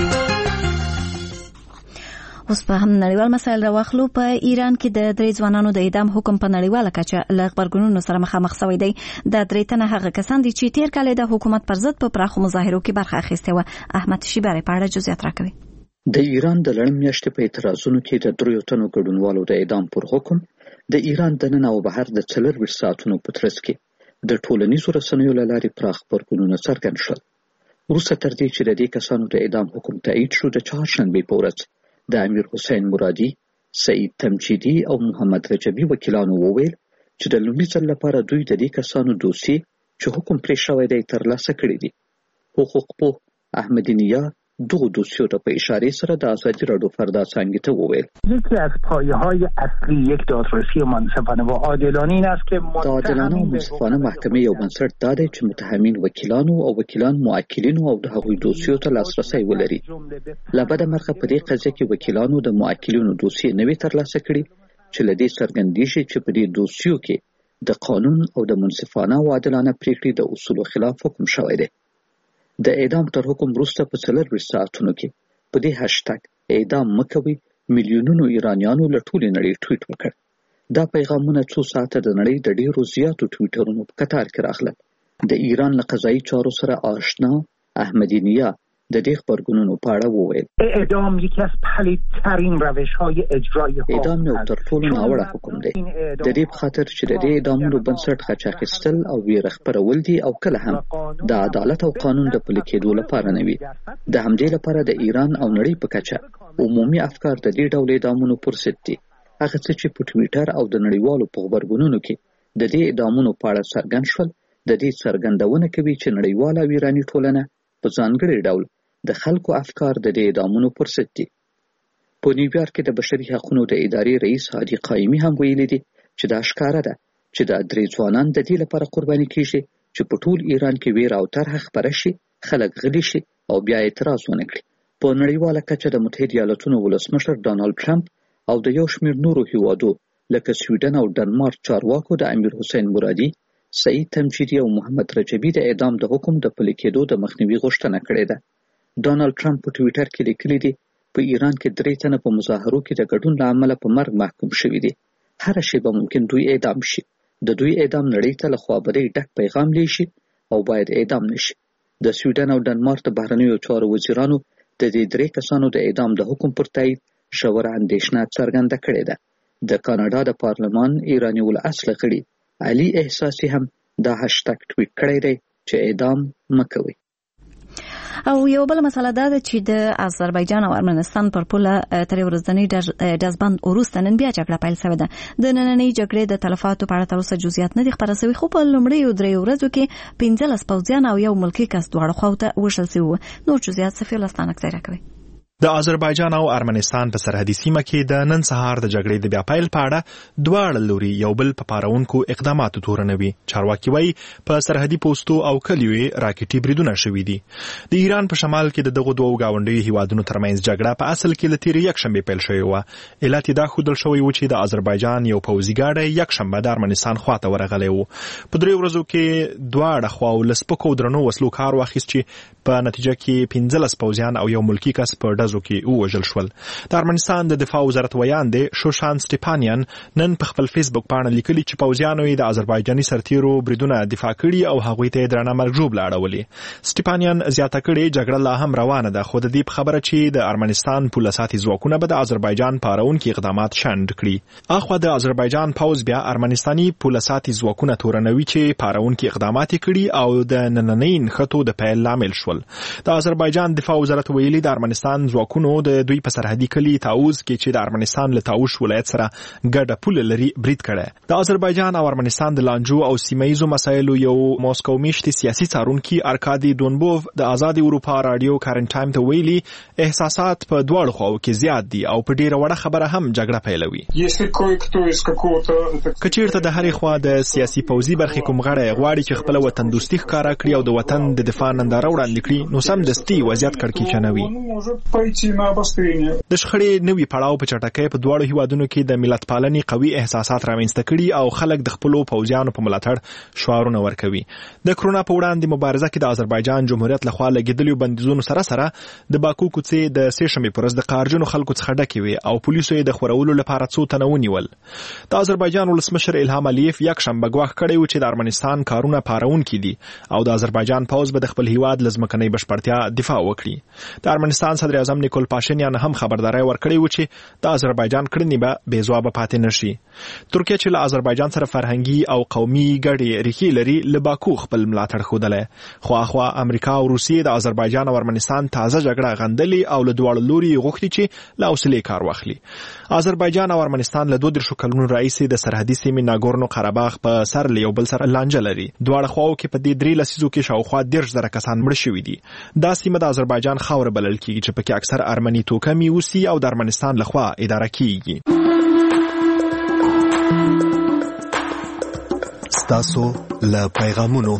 [SPEAKER 1] اوس په هم نړیوال مسایل راوخلو. په ایران کې د درې ځوانانو د اعدام حکم په نړیواله کچه له غبرګونونو سره مخامخ شوی دی. د درې تنه هغه کسان دي چې تیر کال د حکومت پر ضد په پراخو مظاهرو کې برخه اخیستې وه. احمد شیباری په اړه جزئیات راکوي.
[SPEAKER 20] د ایران د لړم میاشتې په اعتراضونو کې د دریو تنو ګډونوالو د اعدام پر حکم د ایران دننه او بهر د څلورویشت ساعتونو په ترڅ کې د ټولنیزو رسنیو له لارې پراخ غبرګونونه څرګند شول. وروسته تر دې چې د دې کسانو د اعدام حکم تایید شو، د چهارشنبې په ورځ د امیر حسین مرادي، سعید تمجیدي او محمد رجبي وکیلانو وویل چې د لومړي ځل لپاره دوی د دې کسانو دوسیې چې حکم پرې شوی دی ترلاسه کړي دي. حقوقپوه احمدی نیا دو دوسیو را به اشاره سره د آزادی رادیو فردا څنګه ته وویل
[SPEAKER 21] یکی از پایه‌های اصلی یک دادرسی منصفانه و عادلانه این است که
[SPEAKER 20] عادلانه و منصفانه محکمه یو بنسټ دا دی چې متهمین وکیلانو او وکیلان معقلینو او د هغوی دوسیو ته لاسرسی ولري. له بده مرغه په دې قضیه کې وکیلانو د معقلینو دوسیې نه وي ترلاسه کړي چې له دې څرګندېږي چې په دې دوسیو کې د قانون او د منصفانه او عادلانه پریکړې د اصولو خلاف حکم شوی دی. د اعدام تر حکم وروسته په څلورویشت ساعتونو کې په دې هشټګ اعدام مه کوئ میلیونونو ایرانیانو له ټولې نړۍ ټویټ وکړ. دا پیغامونه څو ساعته د نړۍ د ډیرو زیاتو ټویټرونو په کتار کې راغلل. د ایران له قضایي چارو سره آشنا احمدی نیا د دې خبرګونونو په اړه وویل
[SPEAKER 21] اعدام یکی از پلیدترین روش‌های اجرای حکم
[SPEAKER 20] اعدام یو تر ټولو ناوړه حکم دی. د دې په خاطر چې د دې اعدامونو بنسټ خچ اخیستل او ویره خپرول دي او کله هم د عدالت او قانون د پلي کېدو لپاره نه وي. د همدې لپاره د ایران او نړۍ په کچه عمومي افکار د دې ډول اعدامونو پر ضد دي. هغه څه چې په ټویټر او د نړیوالو په خبرګونونو کې د دې اعدامونو په اړه څرګند شول د دې څرګندونه کوي چې نړیواله او ایراني ټولنه په ځانګړي ډول د خلکو افکار د دې اعدامونو پر ضد دي. په نیویارک کې د بشري حقوقو د ادارې رئیس هادي قایمي هم ویلي دي چې دا ښکاره ده چې دا درې ځوانان د دې لپاره قرباني کیږي چې په ټول ایران کې ویره او طرحه خپره شي، خلک غلي شي او بیا اعتراض ونه کړي. په نړیواله کچه د متحده ایالاتونو ولسمشر ډانالډ ټرمپ او د یو شمېر نورو هیوادو لکه سویډن او ډنمارک چارواکو د امیر حسین مرادي، سعید تمجیدي او محمد رجبي د اعدام د حکم د پلي کېدو د مخنیوي غوښتنه کړې ده. ډانالډ ټرمپ په ټویټر کې لیکلي دي په ایران کې درې تنه په مظاهرو کې د ګډون له امله په مرګ محکوم شوي دي. هره شیبه ممکن دوی اعدام شي. د دوی اعدام نړۍ ته له خوابدۍ ډک پیغام لیږي او باید اعدام نشي. د سویډن او ډنمارک د بهرنیو چارو وزیرانو د دې درې کسانو د اعدام د حکم پر تایید ژوره اندېښنه څرګنده کړې ده. د کاناډا د پارلمان ایراني الاصل غړي علي احساسي هم دا هاشټګ ټویټ کړی دی چې اعدام مکوي.
[SPEAKER 1] او یو بل مسله دا ده چې د آذربایجان او ارمنستان پر پوله تر ورځنی ډزبند وروسته نن بیا جګړه پیل شوې ده. د نننۍ جګړې د تلفاتو په اړه تر اوسه جزئیات نه دي خبره شوي، خو په لومړیو درې ورځو کې پنځلس پوځیان او یو ملکي کس دواړو خواو ته وژل شوي. نور جزئیات صفي لستانک ځای راکوي.
[SPEAKER 10] د آذربایجان او ارمنستان په سرحدي سیمه کې د نن سهار د جګړې د بیا پیل په اړه دواړه لوري یو بل په پارونکو اقداماتو تورنوي. چارواکي وایي په سرحدي پوستو او کلیو راکټي بریدونه شوي دي. د ایران په شمال کې د دغو دوو گاونډیو هیوادونو ترمنځ جګړه په اصل کې له تیرې یکشنبې پیل شوې وه. علت یې دا ښودل شوی و چې د آذربایجان یو پوځي ګاډی یکشنبه د ارمنستان خواته ورغلی و. په دریو ورځو کې دواړه خواو له سپکو درنو وسلو کار واخیست چې په نتیجه کې پنځلس پوځیان او یو ملکي کس په ډزو کې ووژل شول. د ارمنستان د دفاع وزارت ویاند شوشان سټیپانیان نن په خپل فیسبوک باندې لیکلي چې پوځیانو یې د آذربایجاني سرتیرو بریدونه دفاع کړي او هغوی ته درنه مرګ ژوبله اړولې. سټیپانیان زیاته کړې جګړه لا هم روانه ده، خو د دې خبره چې د ارمنستان پوله ساتي ځواکونه به د آذربایجان پارونکي اقدامات شنډ کړي. اخوا د آذربایجان پوځ بیا ارمنستاني پوله ساتي ځواکونه تورنوي چې پارونکي اقدامات کړي او د نننۍ نښتو د پیل لامل شول. د آذربایجان دفاع وزارت ویلي د ارمنستان ځواکونو د دوی په سرحدي کلي تاوز کې چې د ارمنستان له تاوش ولایت سره ګډه پوله لري برید کړی. د آذربایجان او ارمنستان د لانجو او سیمه‌ایزو مسایلو یو موسکو میشتي سیاسي څارونکي ارکادي دونبوف د آزاد اروپا رادیو کارن ټایم ته ویلي احساسات په دواړو خواو کې زیات دي او په ډیره وړه خبره هم جګړه پیلوي. که چیرته د هرې خوا د سیاسي پوځي برخې کوم غړی غواړي چې خپل وطن دوستي ښکاره کړي او د وطن د دفاع ننداره وړاندې کړي نو سمدستي وضعیت کړکېچنوي. د شخړې نوي پړاو په چټکۍ په دواړو هیوادونو کې د ملت پالنې قوي احساسات رامنځته کړي او خلک د خپلو پوځیانو په ملاتړ شعارونه ورکوي. د کرونا په وړاندې مبارزه کې د آذربایجان جمهوریت لخوا لګیدلو بندیزونو سره سره د باکو کوڅې د سه شنبې پر ورځ د قهرجنو خلکو څخه ډکې وې او پولیسو یې د خورولو لپاره څو تنه ونیول. د آذربایجان ولسمشر الهام الیف یکشنبه ګواښ کړی و چې د ارمنستان کارونه پارونکي دي او د آذربایجان پوځ به د خپل هیواد له ځمکنۍ بشپړتیا دفاع وکړي. د ارمنستان صدر اعظم نیکول پاشینیان هم خبرداري ورکړې و چې د آذربایجان کړنې به بې ځوابه پاتې نشي. ترکیه چې له آذربایجان سره فرهنګي او قومي ګډې ریښې لري له باکو خپل ملاتړ ښودلی. خو اخوا امریکا او روسیې د آذربایجان او ارمنستان تازه جګړه غندلې او له دواړو لوري غوښتي چې له حوصلې کار واخلي. آذربایجان او ارمنستان له دوه دېرشو کلونو راهیسې د سرحدي سیمې ناګورنو قرهباغ په سر له یو بل سره لانجه لري. دواړه خواو کې په دې درې لسیزو کې شاوخوا دېرش زره کسان مړه شوي دي. دا سیمه د آذربایجان خاوره بلل کېږي چې پکې اکثر ارمني توکمي اوسي او د ارمنستان لخوا اداره کیږي.
[SPEAKER 2] ستاسو له پیغامونو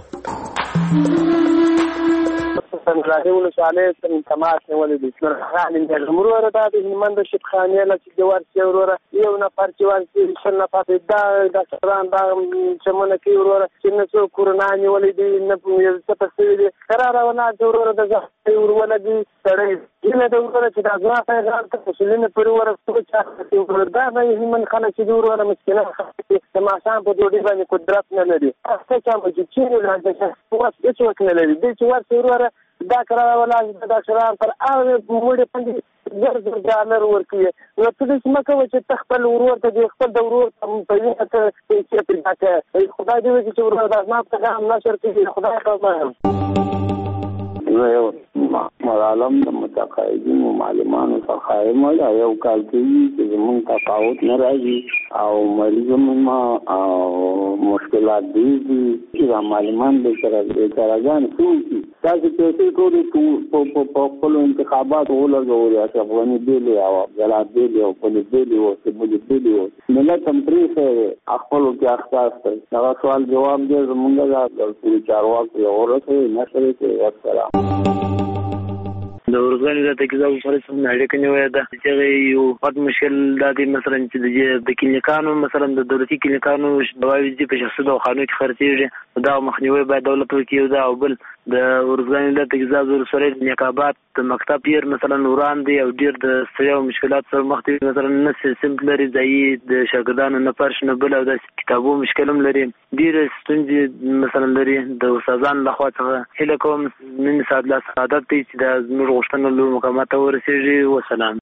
[SPEAKER 22] راهي ولسوالۍ سره تماس نیولی دی. نورخان مرور دا د هلمند شیبخانې نه چې د ورسې وروره یو نفر چې ورسې شل نفر دا ډاکټران دا چمونه کوي وروره چې نه څوک کورونا نیولی دی نه یو څه په سوي دی قراره ولاړ وروره د زخمۍ ورولګي سړی هیله ده وروره چې دا زما پیغام ته مسؤلینو پورې ورسوي وروره دا د هلمند خلک چې دي وروره مسکینان خلک د ماښام په ډوډۍ باندې قدرت نه لري. هسته چا به چې چیرې ولاړ واس هېڅوک نه لري. دی چې ورسې وروره دا قراره ولاړ د ډاکټران پر هغې مړې باندې زر زر ډالر ورکوي. نو ته داسې مه کوه چې ته خپل ورور ته دې خپل د ورور په وینه ته پیسې پیدا کوې. خدای دې وکړي چې ورور دا زما پیغام نشر کړي. خدای خبر زه یو معلم د متقاعدینو معلمانو څخه یم. یو کال کېږي چې زموږ تفاوت نه راځي او مریض او مشکلات دي چې دا معلمان بېچاره بېچارهګان څه وکړي تاسو پیسې ټولې په خپلو انتخاباتو ولګولې چې افغاني بیلې او جلال بیلې او پولې بیلې او سیمولې بیلې او ملت هم پرې ښه خپلو کې اختصاص کوي. هغه سوال جواب دی زمونږ دا چارواکو یې ورسوي نشرې کوي. والسلام.
[SPEAKER 3] د ورځني د تکزاب سره سم اړیکه نیولې ده چې یو پد مشکل د دې مثلا چې د کلینیکانو مثلا د دولتي کلینیکانو دواوی دي په شخصي دواخانو کې خرڅېږي دا مخنیوي باید دولت وکړي دا او بل د ورځني د تکزاب سره د نقابات د مکتب پیر مثلا وران دي او ډیر د ستړیا او مشکلات سره مخ دي مثلا نس سمپلري ځای د شاګردانو نه پرش نه بل او د کتابو مشکلم لري ډیر ستونزې مثلا لري د استادانو لخوا څخه هله کوم من سعادت الله سعادت دي چې د نور غوښتنه له مقامات ورسېږي. وسلام.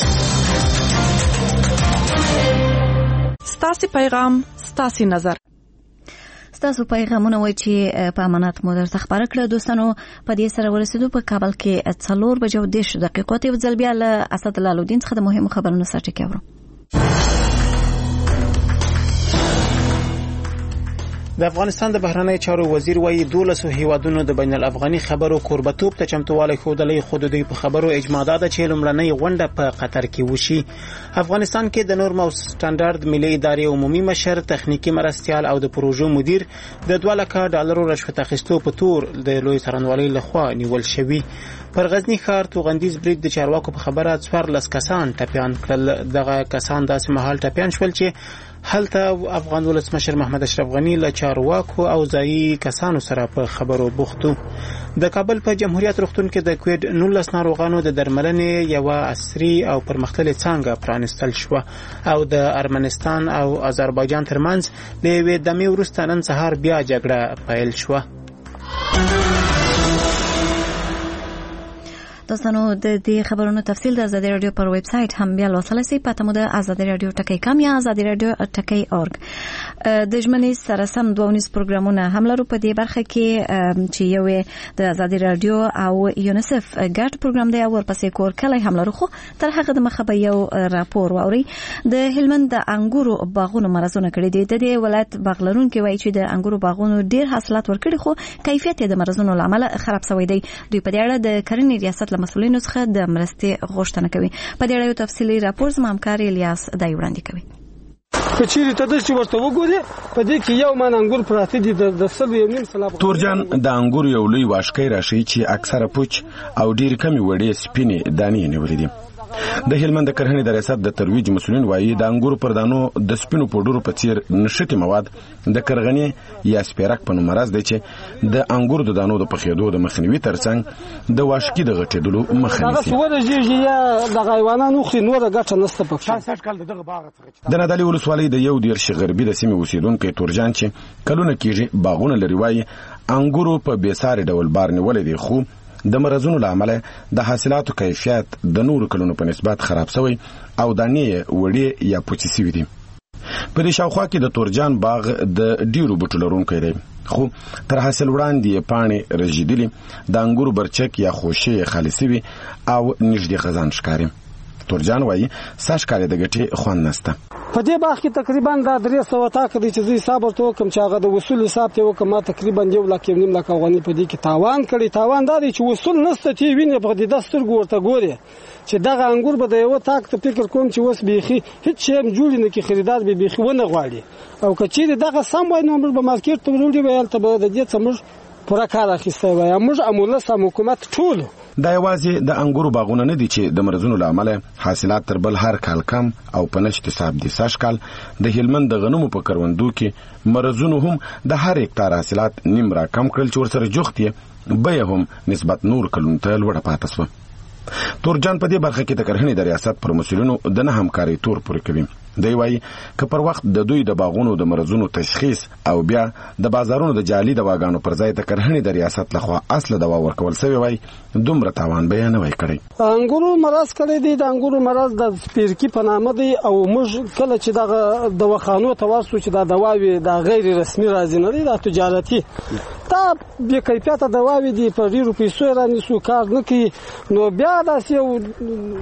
[SPEAKER 7] ستاسو پیغام ستاسو نظر
[SPEAKER 1] ستاسو پیغامونه وای چې په امانت مو درته خبره کړه. دوستانو په دې سره ورسېدو په کابل کې څلور بجو د دېرش دقیقو ته ځل بیا له اسد الله الدین څخه د مهمو خبرونو سره ټکی اورو.
[SPEAKER 23] د افغانستان د بهرنی چارو وزیر وایي دولسو هیوادونو د بین الافغاني خبرو کوربتوب ته چمتووالی ښودلی، خو د دوی په خبرو اجماع ده چې لومړنۍ غونډه په قطر کې وشي. افغانستان کې د نورم او سټانډرډ ملي ادارې عمومي مشر، تخنیکي مرستیال او د پروژو مدیر د دوه لکه ډالرو رشوت اخیستو په تور د لوی څارنوالۍ لخوا نیول شوي. پر غزنی ښار توغندیز برید د چارواکو په خبره څوارلس کسان ټپیان کړل. دغه کسان داسې مهال ټپیان شول چې هلته افغان ولسمشر محمد اشرف غنی له چارواکو او ځایي کسانو سره په خبرو بوختو. د کابل په جمهوریت روغتون کې د کووډ نولس ناروغانو د درملنې یو عصري او پرمختللې څانګه پرانستل شوه او د ارمنستان او آذربایجان ترمنځ د یوې دمې وروسته نن سهار بیا جګړه پیل شوه.
[SPEAKER 1] دوستانو د دې خبرونو تفصیل د آزادي رادیو پر ویب سټ هم بیا لوستلای شئ. پته مو د آزادي رادیو ټکی کام یا آزادي رادیو ټکی اورګ. د ژمنې سره سم دوه ونیز پروګرامونه هم لرو په دې برخه کې چې یو د آزادي رادیو او یونیسف ګډ پروګرام دی او ورپسې کور کلی هم لرو. خو تر هغه د مخه به یو راپور واوري. د هلمند د انګورو باغونو مرزونه کړي دي. د دې ولایت باغلرونکو وایي چې د انګورو باغونو ډیر حاصلات ورکړي خو کیفیت د مرزونو لامل خراب شوی دی. دوی په دې اړه د کرنې ریاست مسؤلینو څخه د مرستې غوښتنه کوي. په دې اړه یو تفصیلي راپور زما همکار الیاس دای وړاندې کوي.
[SPEAKER 24] په چیرې ته د چې ورته وګوري په دې کې یو مان انګور پراته دي د سل یو نیم سلاب.
[SPEAKER 25] تورجان د انګور یو لوی واشکای راشي چې اکثره پوچ او ډیر کمی وړې سپینې دانې نیولې دي. د هلمند د کرهنې د ریاست د ترویج مسؤلین وایي د انګور پر دانو د سپینو پوډرو په څیر نشټي مواد د کرغنې یا سپیرک په نوم مرز دی چې د انګور د دانو د پخېدو د مخنیوي ترڅنګ د واشکي د غټېدلو مخه نیسي.
[SPEAKER 24] هغه څه ورجې یا د حیواناتو خو نور ګټه نشته پکې.
[SPEAKER 25] د نادعلي ولسوالۍ د یو دېرش غربي د سیمې اوسیدونکو تورجان چې کلونه کېږي باغونه لري وایي انګورو په بېساري ډول بار نیولې دي خو د مرزونو لامل د حاصلاتو کیفیت د نورو کلونو په نسبت خراب شوی او دانې وړې یا پوچې شوي دي. په دې شاوخوا کې د تورجان باغ د ډیرو بوټو لرونکی دی خو تر حاصل وړاندې پاڼې رژېدلي، د انګورو برچک یا خوشې خالي شوي او نږدې خزان ښکاري. تورجان وایي سږ کال د ګټې خوند نشته.
[SPEAKER 24] په دې باغ کې تقریبا دا درې سوه تاکه دي چې زه حساب ورته وکړم چې هغه د وصول حساب ته وکړم ما تقریبا یو لک یو نیم لک افغانۍ په دې کې تاوان کړی. تاوان دا دی چې وصول نشته چې وینې په دې د سترګو ورته ګوري چې دغه انګور به د یو تاک ته فکر کوم چې وس بیخي هیڅ شی جوړ نه کې خریدار به بیخي ونه غواړي او که چیرې دغه سم وای نو موږ به مارکیټ ته وروړي ویل ته به د دې څه موږ پوره کار اخیستی وای. موږ اموله سم حکومت ټول
[SPEAKER 25] دا یوازې د انګورو باغونه نه دي چې د مرزونو لامل حاصلات تر بل هر کال کم او په نشت حساب دي. سږ کال د هلمند د غنمو په کروندو کې مرزونو هم د هر هکتار حاصلات نیم را کم کړل چې ورسره جوخت یې بیه هم نسبت نور کلونو ته لوړه پاته شوه. تورجان په دې برخه کې د کرهنې د ریاست پر مسؤلینو د نه همکارۍ تور پورې کوي. دی وایي که پر وخت د دوی د باغونو د مرزونو تشخیص او بیا د بازارونو د جعلي دواګانو پر ځای د کرهنې د ریاست لخوا اصل دوا ورکول شوی وای دومره تاوان به نه وای کړی.
[SPEAKER 24] انګورو مرز کړی دی. د انګورو مرز د سپیرکی په نامه دی او موږ کله چې دغه دواخانو ته ورسو چې دا دواوی د غیر رسمي راځي نه دی د تجارتي دا بې کیفیته دواوی دي په ډیرو پیسو رانیسو کار نه کوي نو بیا داسې یو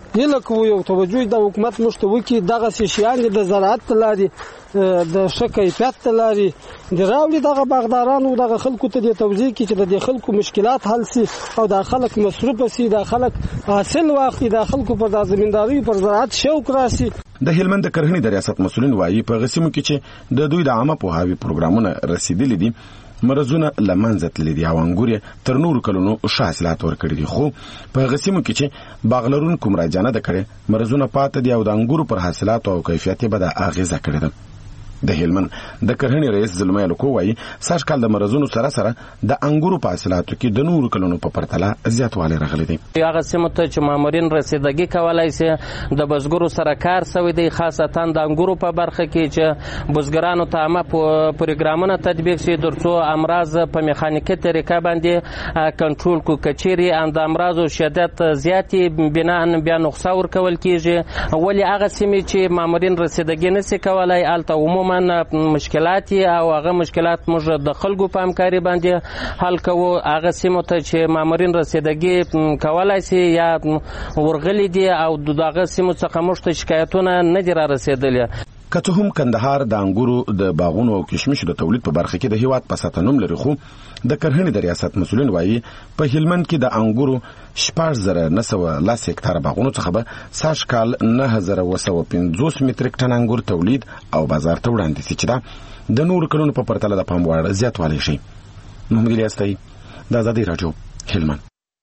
[SPEAKER 24] هیله کوو یو توجه د حکومت موږ ته وکړي دغسې شیان د زراعت ته لارې د ښه کیفیت ته لارې د راوړي دغه باغدارانو دغه خلکو ته د توضیح کړي چې د دې خلکو مشکلات حل سي او د خلک مصروفه سي د خلک حاصل واخلي د خلکو پر د زمیندارۍ پر زراعت شوق راسي.
[SPEAKER 25] د هلمند د کرهڼې د ریاست مسؤلین وایي په غسیمو کې چې د دوی د عامه پوهاوي پروګرامونه رسیدلي دي مرزونه لمنځه تللي دي او انګور تر نورو کلونو ښه حاصلات ورکړي دي، خو په غسیمو کې چې باغ لرونکو مراجعه نه ده کړې مرزونه پاتې دي او د انګورو پر حاصلاتو او کیفیت یې به د اغیزه کړې ده. د هلمند د کرهڼې رئیس زلمی الکو وایي سږ کال د مرزونو سره سره د انګورو په حاصلاتو کې د نورو کلونو په پرتله زیاتوالی راغلی دی.
[SPEAKER 6] هغه سیمو ته چې مامورین رسیدګي کولی شي د بزګرو سره کار سوی دی، خاصتا د انګورو په برخه کې چې بزګرانو ته عامه پروګرامونه تطبیق شي ترڅو امراض په میخانیکي طریقه باندې کنټرول کو. کچيري د امراضو شدت زیاتې بنا بیا نقصه ورکول کیږي، ولی هغه سیمې چې مامورین رسیدګي نشي کولای الته عموما من مشکلات او هغه مشکلات موږ د خلکو په همکاري باندې حل کوو. هغه سیمو ته چې مامورین رسیدګي کولای شي یا ورغلي دي او دغه سیمو څخه موږ ته شکایتونه نه دي را رسیدلي.
[SPEAKER 25] که څه هم کندهار د انګورو د باغونو او کشمشو د تولید په برخه کې د هیواد په سطح نوم لري، خو د کرهڼې د ریاست مسؤلین وایي په هلمند کې د انګورو شپږ زره نه سوه لس هکتاره باغونو څخه به سږ کال نهه زره اوه سوه پنځوس متریک ټن انګور تولید او بازار ته وړاندې شي چې دا د نورو کلونو په پرتله د پام وړ زیاتوالی شي. محمد الیاس تایي، د ازادۍ راډیو، هلمند.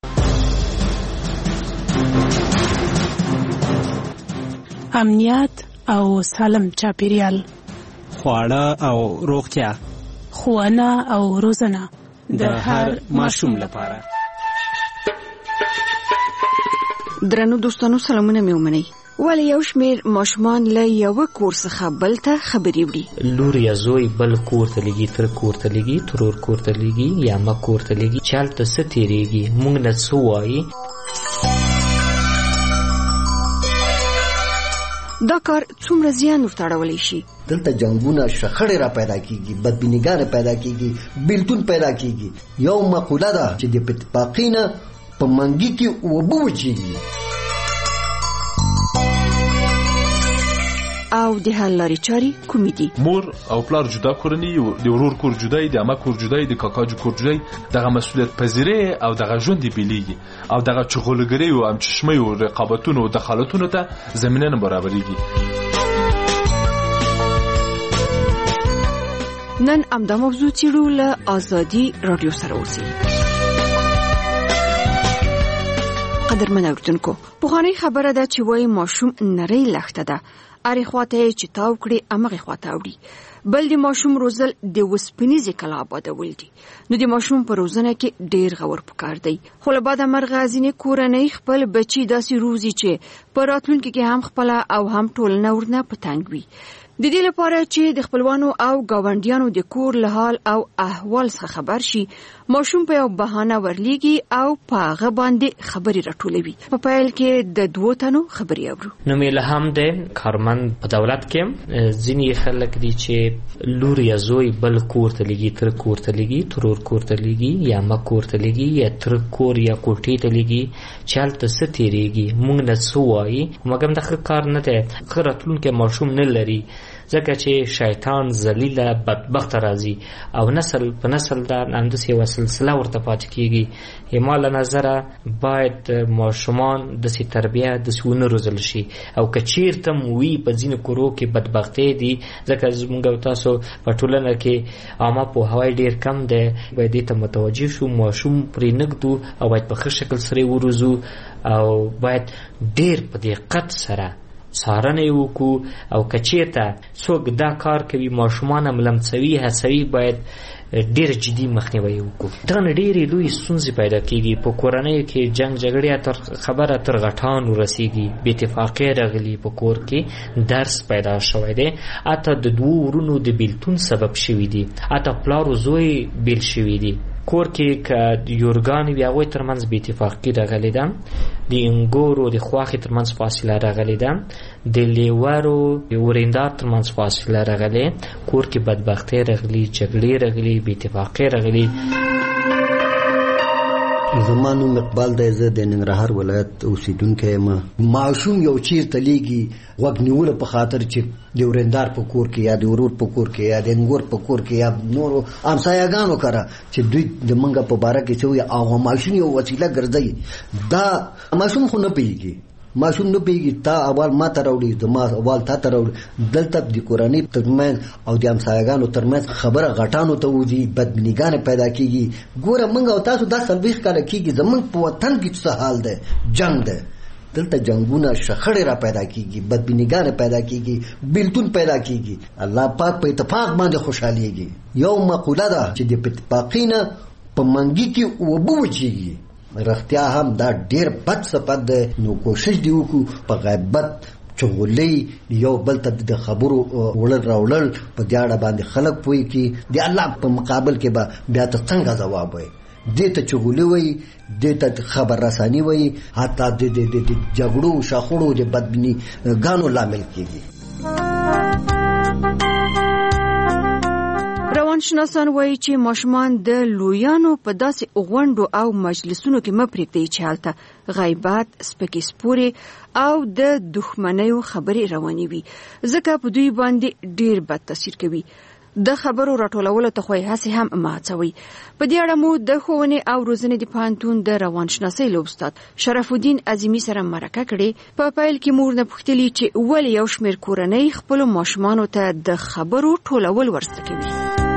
[SPEAKER 8] امنیت او سالم چاپیریال،
[SPEAKER 9] خواړه او روغتیا،
[SPEAKER 8] ښوونه او روزنه
[SPEAKER 9] د هر ماشوم لپاره.
[SPEAKER 11] درنو دوستانو سلامونه مې ومنئ. ولې یو شمېر ماشومان له یوه کور څخه بل ته خبرې وړي؟
[SPEAKER 13] لور یا زوی بل کور ته لګي، تر کور ته لګي، ترور کور ته لګي یا مه کور ته لګي چې هلته څه تېرېږي موږ نه څه وایي.
[SPEAKER 11] دا کار څومره زیان ورته اړولی شي؟
[SPEAKER 26] دلته جنګونه شخړې را پیدا کیږي، بدبینیګانې پیدا کیږي، بیلتون پیدا کیږي. یو مقوله ده چې د اتفاقي نه په منګي کې اوبه وچیږي.
[SPEAKER 11] او د حل لارې چارې کومې دي؟
[SPEAKER 27] مور او پلار جدا کورني، د ورور کور جدای، د عمه کور جدای، د کاکا کور جدای، دغه مسؤلیت پذیری او دغه ژوند بیلیږي او دغه چغولګری او امچشمي او رقابتونو او دخالتونو ته زمينه نه برابرېږي.
[SPEAKER 11] نن امدا موضوع چیرو له ازادي رادیو سره اوسئ. قدرمن اوریدونکو، پخوانۍ خبره ده چې وایي ماشوم نری لښته ده، ارې خواته یې چې تاو کړي امغې خواته اوړي. بل د ماشوم روزل د وسپنیزې کلا آبادول دي. نو د ماشوم په روزنه کې ډیر غور پکار دی. خو له باده مرغه ځینې کورنۍ خپل بچي داسې روزي چې په راتلونکي کې هم خپله او هم ټولنه ورنه په تنګ وي. د دې لپاره چې د خپلوانو او گاونډیانو د کور له حال او احوال څخه خبر شي، ماشوم په یو بهانه ورلیږي او په هغه باندې خبرې راټولوي. په پیل کې د دوو تنو خبرې اورو.
[SPEAKER 13] نو مې الهام دی کارمند په دولت کې ځینې خلک دي چې لور یا زوی بل کور ته لګي، تر کور ته لګي، ترور کور ته لګي یا مه کور ته لګي یا تر کور یا کوټې ته لګي چې هلته څه تېرېږي موږ نه څه وایي. مګر د ښه کار نه دی، ښه راتلونکی ماشوم نه لري، ځکه چې شیطان ذلیله بدبخته راځي او نسل په نسل دا همداسې یوه سلسله ورته پاتې کېږي. ما له نظره باید ماشومان داسې تربیه داسې ونه روزل شي. او که چېرته م وي په ځینو کورو کې بدبختۍ دي، ځکه زموږ او تاسو په ټولنه کې عامه پوهاوی ډېر کم دی، باید دې ته متوجه شو، ماشوم پرې نږدو او باید په ښه شکل سره یې وروزو او باید ډېر په دقت سره څارنه یې وکړو. او که چېرته څوک دا کار کوي ماشومان هم لمڅوي هڅوي، باید ډېر جدي مخنیوی یې وکړو. دا نه ډېرې لویې ستونزې پیدا کېږي. په کورنیو کې جنګ جګړې تر خبره تر غټانو رسېږي، بې اتفاقۍ راغلي، په کور کې درس پیدا شوی دی، حتی د دوو ورونو د بیلتون سبب شوي دي، حتی پلار و زوی بیل شوي دي. کور کې که یورګانې وي هغوی ترمنځ بې اتفاقي راغلې ده، د انګورو د خواښې ترمنځ فاصله راغلې ده، د لیورو د ورېندار ترمنځ فاصله راغلې، کور کې بدبختۍ راغلي، جګړې راغلي، بې اتفاقۍ راغلي.
[SPEAKER 26] زمانو مقبال د زه د ننګرهار ولایت اوسیدونکی یم. ماشوم یو چیرته لیږي غوږ نیولو په خاطر چې د ورندار په کور کې یا د ورور په کور کې یا د انګور په کور کې یا نورو همسایهګانو کره چې دوی د منګه په باره کې څه وي او ماشوم یو وسیله ګرځوي. دا ماشوم خو نه پوهېږي، ماشوم نه پوهېږي تا اول ما ته راوړي زما اول تا ته راوړي. دلته د کورنۍ ترمنځ او د همسایهګانو ترمنځ خبره غټانو ته وځي، بدبینیګانې پیدا کېږي. ګوره موږ او تاسو دا څلوېښت کاله کېږي زموږ په وطن کې څه حال دی، جنګ دی. دلته جنگونه شخړې را پیدا کیږي، بدبینیګانې پیدا کیږي، بیلتون پیدا کیږي. الله پاک په اتفاق باندې خوشحاليږي. یو مقوله ده چې د اتفاقینه په منګي کې وبو وچیږي. رښتیا هم دا ډیر بد صفت ده. نو کوشش دی وکړو په غیبت چغولې یو بل ته د خبرو وړل راوړل په دې اړه باندې خلک پوي کی د الله په مقابل کې به بیا ته څنګه جواب وي. دې ته چغولې وي، دې ته خبر رساني وي، حتی د د جګړو شاخړو د بدبینی ګانو لامل کیږي.
[SPEAKER 11] روانشناسان وایي چې ماشومان د لویانو په داسې غونډو او مجلسونو کې مه پرېږدئ چې هلته غیبت، سپکې سپورې او د دښمنیو خبرې روانې وي، ځکه په دوی باندې ډیر بد تاثیر کوي. د خبرو راټولولو ته خو یې هسې هم مه هڅوئ. په دې اړه مو د ښوونې او روزنې د پوهنتون د روانشناسۍ له استاد شرف الدین عظیمي سره مرکه کړې. په پیل کې مور نه پوښتلي چې ولې یو شمېر کورنۍ خپلو ماشومانو ته د خبرو ټولول ورزده کوي.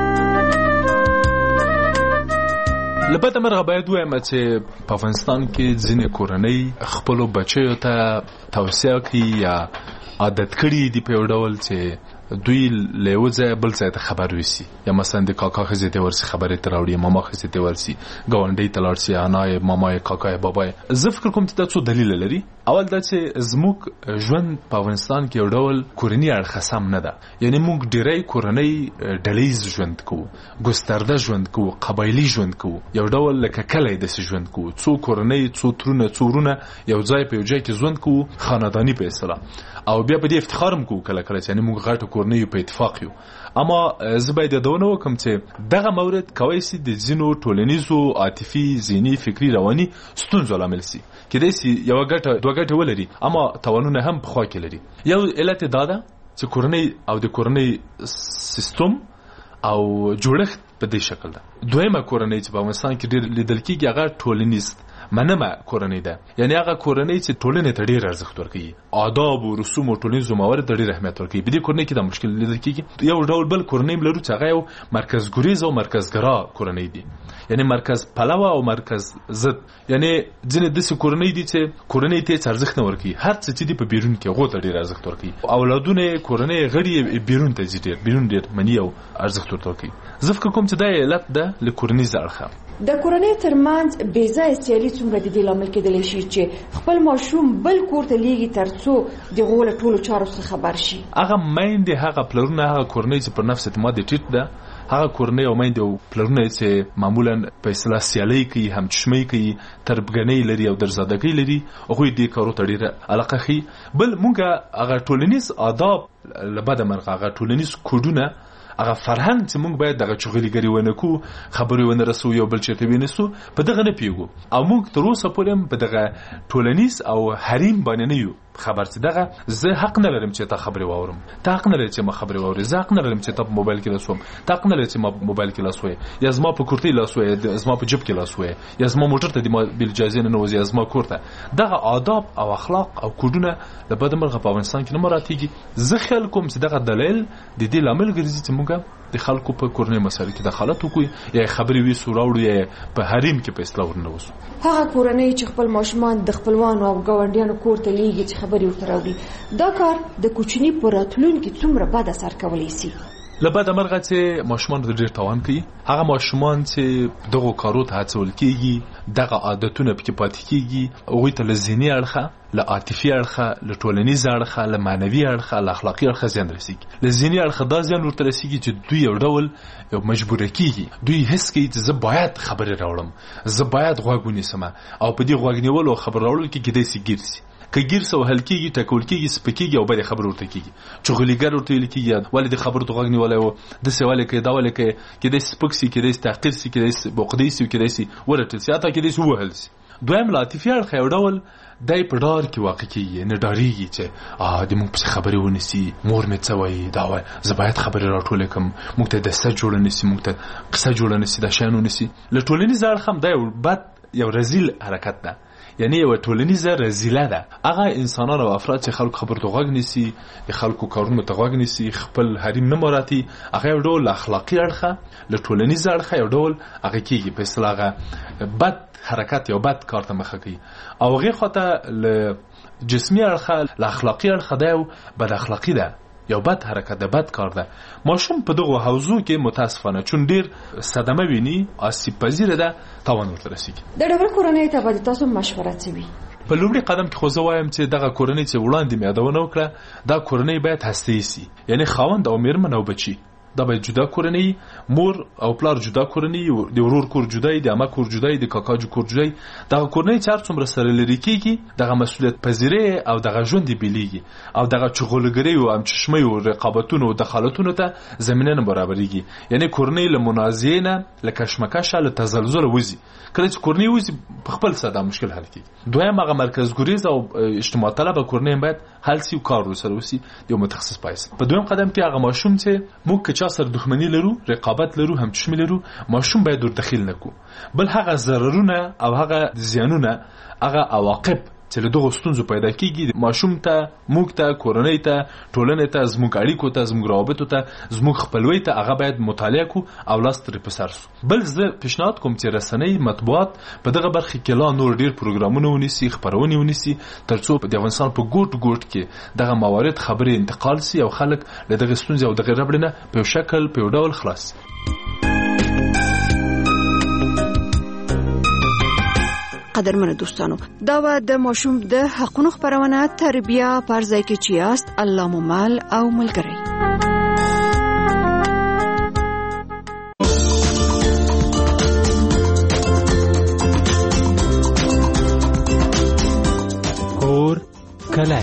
[SPEAKER 27] له بده مرغه باید ووایم چې په افغانستان کې ځینې کورنۍ خپلو بچیو ته توصیه کوي یا عادت کړي دي په یو ډول چې دوی له یو ځای بل ځای ته خبر وسی، یا مثلا د کاکا ښځې ته ورسي خبرې ته راوړي، ماما ښځې ته ورسي، ګاونډۍ ته لاړ سي، انای مامای کاکای بابای. زه فکر کوم چې دا څو دلیل لري. اول دا چې زموږ ژوند په افغانستان کې یو ډول کورنۍ اړخه سم نه ده. یعنی موږ ډېری کورنۍ ډلیز ژوند کوو، ګسترده ژوند کوو، قبایلي ژوند کوو، یو ډول لکه کلی داسې ژوند کوو. څو کورنۍ، څو ترونه، څو ورونه یو ځای په یو ځای کې ژوند کوو، خانداني په اصطلاح. او بیا په دې افتخار هم کوو کله کله چې یعنې موږ غټو کورنۍ په اتفاق یو. اما زه باید یادونه وکړم چې دغه مورد کولی شي د ځینو ټولنیزو، عاطفي، ذهني، فکري، رواني ستونزو لامل شي. کېدای شي یوه ګټه دوه ګټې ولري، اما تاوانونه هم په خوا کې لري. یو علت دا ده چې کورنۍ او د کورنۍ سیستم او جوړښت په دې شکل ده. دویمه کورنۍ چې په افغانستان کې ډېر لیدل کېږي هغه ټولنیز منمه کورنۍ ده. یعنی هغه کورنۍ چې ټولنې ته ډېر ارزښت ورکوي، آداب او رسوم او ټولنیزو موارد ته ډېر اهمیت ورکوي. په دې کورنۍ کې دا مشکل لیدل کېږي. یو ډول بل کورنۍ هم لرو چې هغه یو مرکزګریز او مرکزګرا کورنۍ دي، یعنی مرکز پلوه او مرکز ضد. یعنی ځینې داسې کورنۍ دي چې کورنۍ ته هېڅ ارزښت نه ورکوي، هر څه چې دي په بیرون کې هغو ته ډېر ارزښت ورکوي. اولادونه یې کورنۍ غړي یې بیرون ته ځي، ډېر بیرون ډېر مني او ارزښت ورته ورکوي. زه فکر کوم چې دا علت ده له کورنیز اړخه.
[SPEAKER 11] د کورنۍ ترمنځ بې ځایه سیالي څومره د دې لامل کېدلی شي چې خپل ماشوم بل کور ته لیږي تر څو د هغو له ټولو چارو څخه خبر شي؟ هغه میندې، هغه پلرونه، هغه کورنۍ چې پر نفس اعتماد یې ټیټ ده، هغه کورنۍ او میندې او پلرونه چې معمولا په اصطلاح سیالۍ کوي، همچشمۍ کوي، تربګنۍ لري او درزادګۍ لري، هغوی دې کارو ته ډېره علاقه ښیي. بل مونږ هغه ټولنیز آداب له بده مرغه، هغه ټولنیز کوډونه، هغه فرهنګ چې موږ باید دغه چغليګري ونه کو، خبرې ونه رسو، یو بل چیرته ونیسو، په دغه نه پیږو. او موږ تر اوسه پورې هم په دغه ټولنیز او حریم باندې نه یو خبر چې دغه زه حق نه لرم چې تا خبرې واورم، تا حق نه لري چې ما خبرې واورې، زه حق نه لرم چې تا په موبایل کې لاس وم، تا حق نه لري چې ما موبایل کې لاس وې، یا زما په کورتۍ لاس وې، زما په جیب کې لاس وې، یا زما موټر ته د ما بل اجازه نه نوځي، یا زما کور ته. دغه آداب او اخلاق او کوډونه د بده مرغه په افغانستان کې نه مراتېږي. زه خیال کوم چې دغه دلیل د دې لامل ګرځي چې موږ د خلکو په کورنۍ مسایلو کې دخالت وکړو، یا خبرې ویسو راوړو، یا په حریم کې په اصطلاح ورنوځو. هغه کورنۍ چې خپل ماشومان د خپلوانو او ګاونډیانو کور ته لیږي چې خبرې ورته راوړي، دا کار د کوچني په راتلونکي څومره بد اثر کولی شي؟
[SPEAKER 27] له بده مرغه چې ماشومان ته ډېر تاوان کوي. هغه ماشومان چې دغو کارو ته هڅول کېږي، دغه عادتونه پکې پاتې کېږي، هغوی ته له ذهني اړخه، له عاطفي اړخه، له ټولنیز اړخه، له معنوي اړخه، له اخلاقي اړخه زیان رسېږي. له ذهني اړخه دا زیان ورته رسېږي چې دوی یو ډول یو مجبوره کېږي، دوی حس کوي چې زه باید خبرې راوړم، زه باید غوږ ونیسم، او په دې غوږ نیولو او خبر راوړلو کې کېدای شي ګیر شي. کګیر سو هلکیږي ټکول کیږي سپکیږي او بل خبر ورته کیږي چغلیګر ورته لیکيږي ولې د خبر تو غنی ولا و د سوال کې دا ولې کې کې د سپکسي کې د تحقیر سي کې د بوقديسي کې د سي ورته سیاته کې د سو وهلس دویم لاتیفي اړ خیوډول دای په ډار کې واقع کیږي نه ډاریږي چې ا د موږ په خبرې ونیسي مور مې څه وایي دا وای زبایت خبرې راټول کوم موږ ته د څه جوړ نسی موږ ته قصه جوړ نسی دا شانو نسی له ټولنیز اړخ هم دا یو بد یو رزیل حرکت ده یعنی یو ټولنیزه رزیله ده هغه انسانانو او افراد چې خلکو خبر ته غوږ نیسي خلکو کارونه ته غوږ نیسي خپل حریم نه مراتي هغه یو ډول اخلاقی اړخه له ټولنیزه اړخه یو ډول هغه کیږي په اصطلاح بد حرکت یا بد کار ته مخه کوي او هغه خاطر له جسمي اړخه له اخلاقی اړخه ده او بد اخلاقی ده یو بد حرکت ده بد کار ده ماشوم په دغه حوزو کې متاسفانه چون ډیر صدمه ویني آسیب پذیر ده تاوان ورته رسیږي
[SPEAKER 11] د ډبل کورنۍ ته باید تاسو مشوره کوي
[SPEAKER 27] په لومړي قدم کې خو زه وایم چې دغه کورنۍ چې وړاندې مې یادونه وکړه دا کورنۍ باید هسته‌ای سي یعنی خاوند او میرمن او بچي دا باید جدا کورنۍ مور او پلار جدا کورنۍ د ورور کور جدای د عمه کور جدای د کاکاجو کور جدای دغه کورنۍ چې هر څومره سره لري کیږي دغه مسؤلیت پذیری او دغه ژوند بیلیږي او دغه چغولګری او ام چشمه او رقابتونو او دخالتونو ته زمينه نه برابرېږي یعنی کورنۍ له منازعه نه له کشمکش له تزلزل وځي کله چې کورنۍ وځي په خپل ساده مشکل حل کیږي دویم هغه مرکز ګریز او اجتماع طلب کورنۍ باید حل سي او کار وسره وسی یو متخصص پایس په دویم قدم کې هغه ماشوم چې موږ چا سره دښمنی لرو رقابت لرو هم چشم لرو ماشوم باید ور دخیل نکو بل هغه ضررونه او هغه زیانونه هغه عواقب چې له دغه ستونزو پیدا کیږي ماشوم ته موږ ته کورنۍ ته ټولنې ته زموږ اړیکو ته زموږ روابطو ته زموږ خپلوي ته هغه باید مطالعه کو او لاس تر پسر سو بل زه پیشنهاد کوم چې رسنۍ مطبوعات په دغه برخه کې لا نور ډیر پروګرامونه ونیسي خبرونه ونیسي ترڅو د افغانستان په ګوټ ګوټ کې دغه موارد خبرې انتقال سي او خلک له دغه ستونزې او دغه ربړنه په شکل په ډول خلاص
[SPEAKER 11] قدرمن دوستانو دا و د ماشوم د حقونو خبرونه تربیه پرځای کې چیاست الله ممل او ملګری
[SPEAKER 9] کور کلای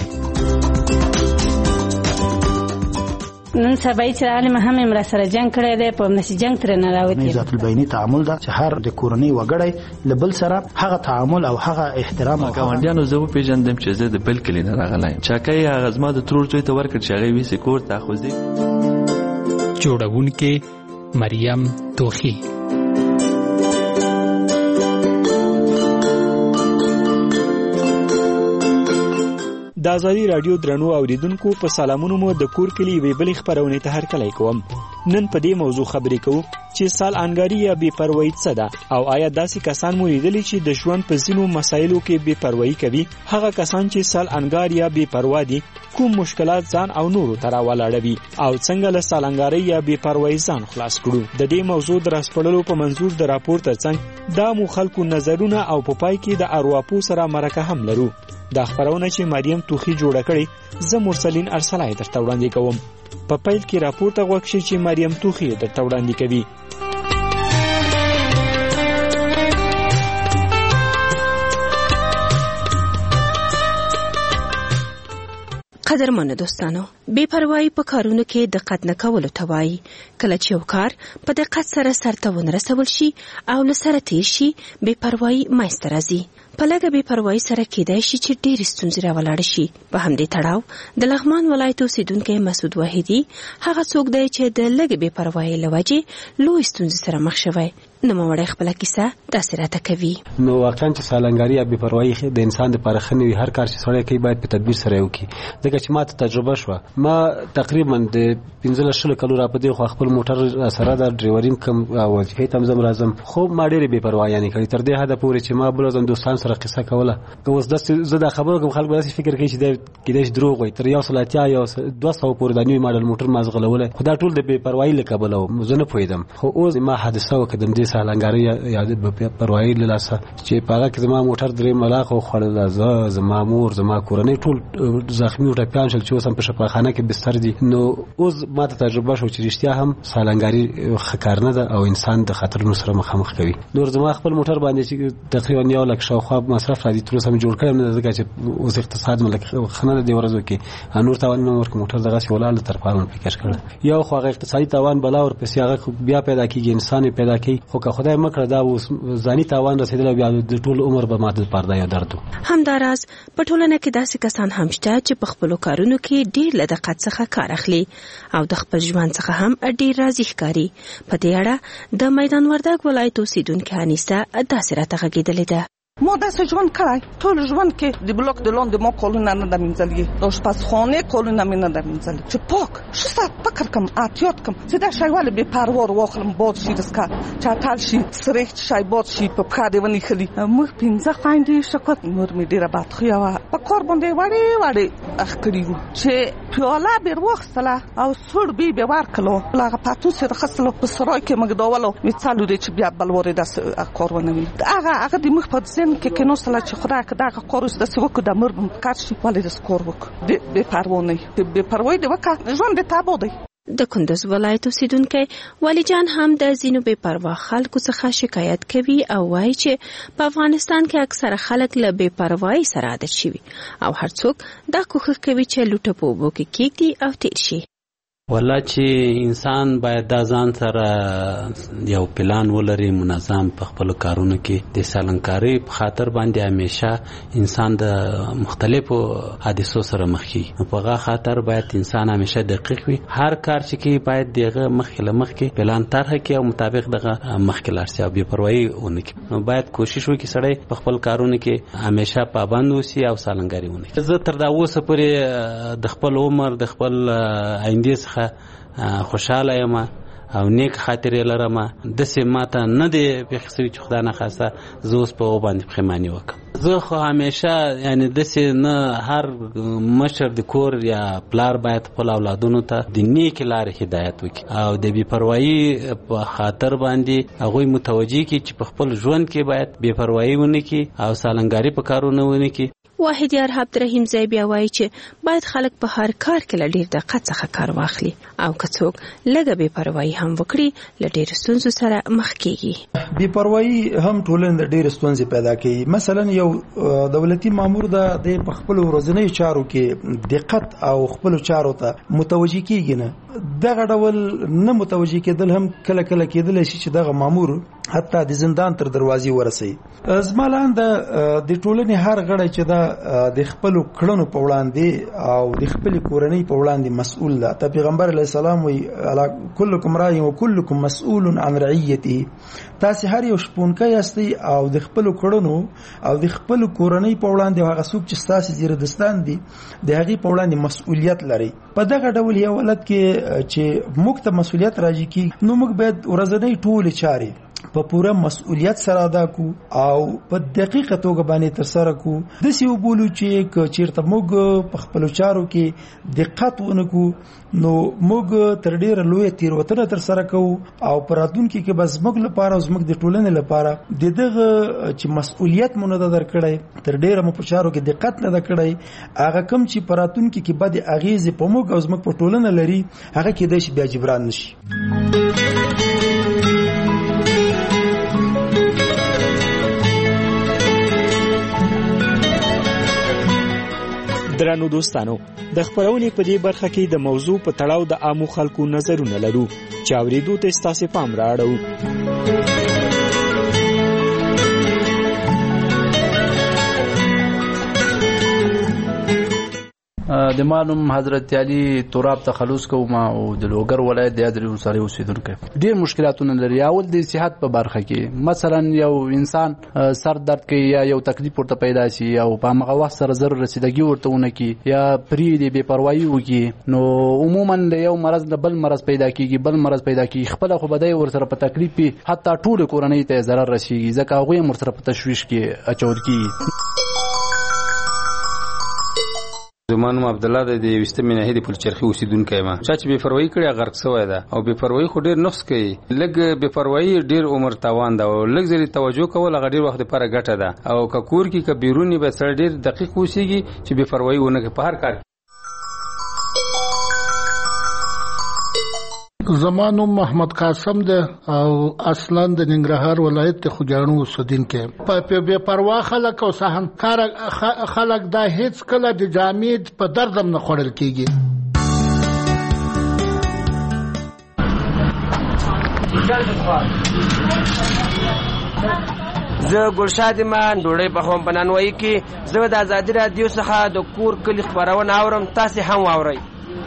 [SPEAKER 8] نن سبا چې عالم هم امر سره جنگ کړی دی په نشي جنگ تر نه راوتی
[SPEAKER 4] ذات البینی تعامل دا چې هر د کورنۍ وګړی لبل سره هغه تعامل او هغه احترام او
[SPEAKER 5] ګاونډیانو زه په پیژندم چې زه د بل کلی نه راغلایم چاکای هغه زما د ترور څوی ته ورکړ چې هغه وی سکور تاخذي
[SPEAKER 9] جوړونکې مریم توخی
[SPEAKER 10] د ازادي رادیو درنو اوریدونکو په سلامونو مو د کور کلی وی بل خبرونه ته هر کله کوم نن په دې موضوع خبرې کوو چې سال انګاری یا بے پروايي څه ده او آیا داسې کسان مو لیدلی چې د ژوند په ځینو مسایلو کې بے پروايي کوي هغه کسان چې سال انګار یا بے پروا دي کوم مشکلات ځان او نورو ترا ولاړوي او څنګه له سال انګاری یا بے پروايي ځان خلاص کړو د دې موضوع درسپړلو په منظور د راپور ترڅنګ دا مو خلکو نظرونه او په پای کې د ارواپو سره مرکه هم لرو دا خبرونه چې مریم توخی جوړه کړې زه مرسلین ارسلای درته وړاندې کوم په پیل کې راپور ته غوښتي چې مریم توخی درته وړاندې کوي
[SPEAKER 12] قدرمن دوستانو بے پروايي په کارونو کې دقت نه کول توای کله چې یو کار په دقت سره سرته ونرسول شي او لسره تیر شي بے پروايي مایسته راځي په لږه بے پروايي سره کېدای شي چې ډېر ستونزې راولاړ شي په همدې تړاو د لغمان ولایت اوسیدونکو مسعود وحیدی هغه څوک دی چې د لږه بے پروايي لوجې لوی ستونزې سره مخ شوی نو موږ خپل کیسه تاسو راته کوي
[SPEAKER 14] نو واقعا چې سالنګاری یا بے پروايي د انسان د پرخنوي هر کار چې سړی کوي باید په تدبیر سره وکړي دغه چې ماته تجربه شو ما تقریبا د پنځه شل کلو را پدې خو خپل موټر سره د ډرایورینګ کم وظیفه تم زم راځم خو ما ډېر بے پروايي نه کړی تر دې حد پورې چې ما بل ځان دوستان سره قصه کوله اوس د زړه خبرو کوم خلک داسې فکر کوي چې د کېدای دروغ وي تر یو سلاتیا یو دوه سوه پورې د نیو ماډل موټر مازغلوله خدا ټول د بے پروايي لکبل او زه نه پوهیدم خو اوس ما حادثه وکړم د دې سالنګاري یا د پروايي له لاسه چې پاغه کې زما موټر درې ملاق او خړل زه زما مور زما کورنۍ ټول زخمی او ټپيان شل چې اوس هم په شفاخانه کې بستر دي. نو اوس ما ته تجربه شو چې رښتیا هم سالنګاري خکار نه ده او انسان د خطرونو سره مخامخ کوي. نور زما خپل موټر باندې چې تقریبا یو لک شاوخوا مصرف راځي ټول سم جوړ کړم نه ځکه چې اوس اقتصاد ملک خنه د ورځو کې نور تاوان نو ورک موټر دغه سی ولاله تر پالون فکر کړل یو خو هغه اقتصادي تاوان بلا ور پسې هغه بیا پیدا کیږي انسان پیدا کوي خو که خدای مکړه دا اوس ځاني تاوان رسیدل بیا د ټول عمر به ماده پرده یا درد.
[SPEAKER 12] همداراز په ټولنه کې داسې کسان هم شته چې په خپل کارونو کې ډیر له دقت څخه کار اخلي او د خپل ژوند څخه هم ډیر راضي ښکاري. په دې اړه د میدان وردګ ولایت اوسیدونکو انیسه داسې راته غږېدلې ده.
[SPEAKER 15] ما داسې ژوند کړی ټول ژوند کې د بلاک د لاندې ما کالونه نه ده مینځلي د اشپزخانې کالونه مې نه ده مینځلي چې پاک ښه ساعت فکر کړم احتیاط کړم چې دا شی ولې بې پروا واخلم باد شي دسکه چټل شي سریښت شی باد شي په پښه دې ونیښلي. موږ پنځه خویندې شکر مور مې ډېره بدخویه وه په کار باندې وړې وړې اخ کړي وو چې پیاله بېر واخیستله او سوړ بې بې ورکړلو له هغه پتوس یې راخیستلو په سرای کې موږ داولو مې څلو دی چې بیا بل وارې داسې کار ونه وي هغه هغه د موږ په کې کې نو سره چې خدای که دغه کار اوس داسې وکړو د مور به م کار شي ولې داسې کار وکړو بې پروا نه وي بې پروایي دې وکړه ژوند دې تباه دی.
[SPEAKER 12] د کندوز ولایت اوسیدونکی ولی جان هم د ځینو بې پروا خلکو څخه شکایت کوي او وایي چې په افغانستان کې اکثره خلک له بې پروایي سره عادت شوي او هر څوک دا کوښښ کوي چې لوټه په اوبو کې کېږدي او تیر شي.
[SPEAKER 16] والله چې انسان باید دا ځان سره یو پلان ولري منظم په خپل کارونو کې د سالنګاري په خاطر باندې همیشه انسان د مختلفو حادثو سره مخ کی په هغه خاطر باید انسان همیشه دقیق وي هر کار چې کوي باید دغه مخکله مخکې پلان طرح کوي او مطابق دغه مخکله ارسیا بې پروايي ونه کوي. نو باید کوشش وکړي سړی په خپل کارونو کې همیشه پابند اوسي او سالنګاري ونه کوي. زه تر دا اوسه پورې د خپل عمر د خپل آینده خوشاله یم او نیک خاطرې لرم داسې ماته نه دی پېښ شوي چې خدای نخواسته زه اوس په هغو باندې پښیماني وکړم. زه خو همیشه یعنی داسې نه هر مشر د کور یا پلار باید خپل اولادونو ته د نیکې لارې هدایت وکړي او د بې پروایي په خاطر باندې هغوی متوجه کړي چې په خپل ژوند کې باید بې پروایي ونه کړي او سالنګاري په کارونه ونه کړي.
[SPEAKER 12] واحد یار عبدالرحیم زای بیا وایي چې باید خلک په هر کار کې له ډېر دقت څخه کار واخلي او که څوک لږه بې پروایي هم وکړي له ډېرو ستونزو سره مخ کېږي.
[SPEAKER 17] بې پروایي هم ټولنې د ډېرې ستونزې پیدا کوي. مثلا یو دولتي مامور د د په خپلو ورځنیو چارو کې دقت او خپلو چارو ته متوجه کېږي نه دغه ډول نه متوجه کېدل هم کله کله کېدلی شي چې دغه مامور حتی د زندان تر دروازې ورسوي. زما لاندې د ټولنې هر غړی چې دا د خپل کړنو په وړاندې او د خپل کورنۍ په وړاندې مسؤل ده. ته پیغمبر علیه السلام وی کلکم راع و کلکم مسؤول عن رعیته تاسو هر یو شپونکی یاستئ او د خپل کړنو او د خپل کورنۍ په وړاندې هغه څوک چې تاسو زیر دستان دي د هغې په وړاندې مسؤلیت لري. په دغه ډول یو حالت کې چې موږ ته مسؤلیت راځي کېږي نو موږ باید ورځنۍ ټولې چارې په پوره مسؤلیت سره ادا کو او په دقیقه توګه باندې تر سره کو. داسې وبولو چې که چیرته موږ په خپلو چارو کې دقت ونه کو نو موږ تر ډیره لویه تېروتنه تر سره کوو او په راتلونکي کې به زموږ لپاره او زموږ د ټولنې لپاره د دغه چې مسؤلیت مو نه ده درکړی تر ډیره مو په چارو کې دقت نه ده کړی هغه کوم چې په راتلونکي کې بدې اغېزې په موږ او زموږ په ټولنه لري هغه کېدای شي بیا جبران نه شي.
[SPEAKER 10] درنو دوستانو د خبرونې په دې برخه کې د موضوع په تړاو د عامو خلکو نظرونه لرو چې اوریدو ته ستاسو پام راړو.
[SPEAKER 18] د مانم حضرت علي تراب تخلص کوم او د لوګر ولایت د ادریو سره اوسیدونکو ډیر مشکلاتونه لري. اول د صحت په برخه کې مثلا یو انسان سر درد کوي یا یو تکلیف ورته پیدا شي او په هغه وخت سره ضرر رسیدګي ورته ونه کی یا پری دی بے پروايي وکي نو عموما د یو مرض د بل مرض پیدا کیږي بل مرض پیدا کیږي خپل خو بدای ور سره په تکلیف حتی ټول کورنۍ ته ضرر رسیږي ځکه هغه ور سره په تشويش کې اچول کی.
[SPEAKER 2] زما نوم عبد الله دی د وسته منهې د پلچرخي اوسیدونکی یم. چا چې بې پروايي کړې غرق شوی ده او بې پروايي خو ډېر نفس کوي. لږ بې پروايي ډېر عمر تاوان ده او لږ ځلې توجه کول هغه ډېر وخت لپاره ګټه ده او که کور کې که بیرون یې به سړی ډېر دقیق اوسېږي چې بې پروايي ونه کړي په هر کار.
[SPEAKER 3] زما نوم محمد قاسم ده او اصلا د ننګرهار ولایت د خوجانو اوسیدونکی. په بې پروا خلک او سهنکار خلک دا هیڅ کله د جامد په دردم نه خوړل کیږي.
[SPEAKER 7] زه ګلشاد ایمان ډوډۍ پخوم په نانوایي کې. زه د ازادي رادیو څخه د کور کلي خپرونه اورم، تاسې هم واورئ.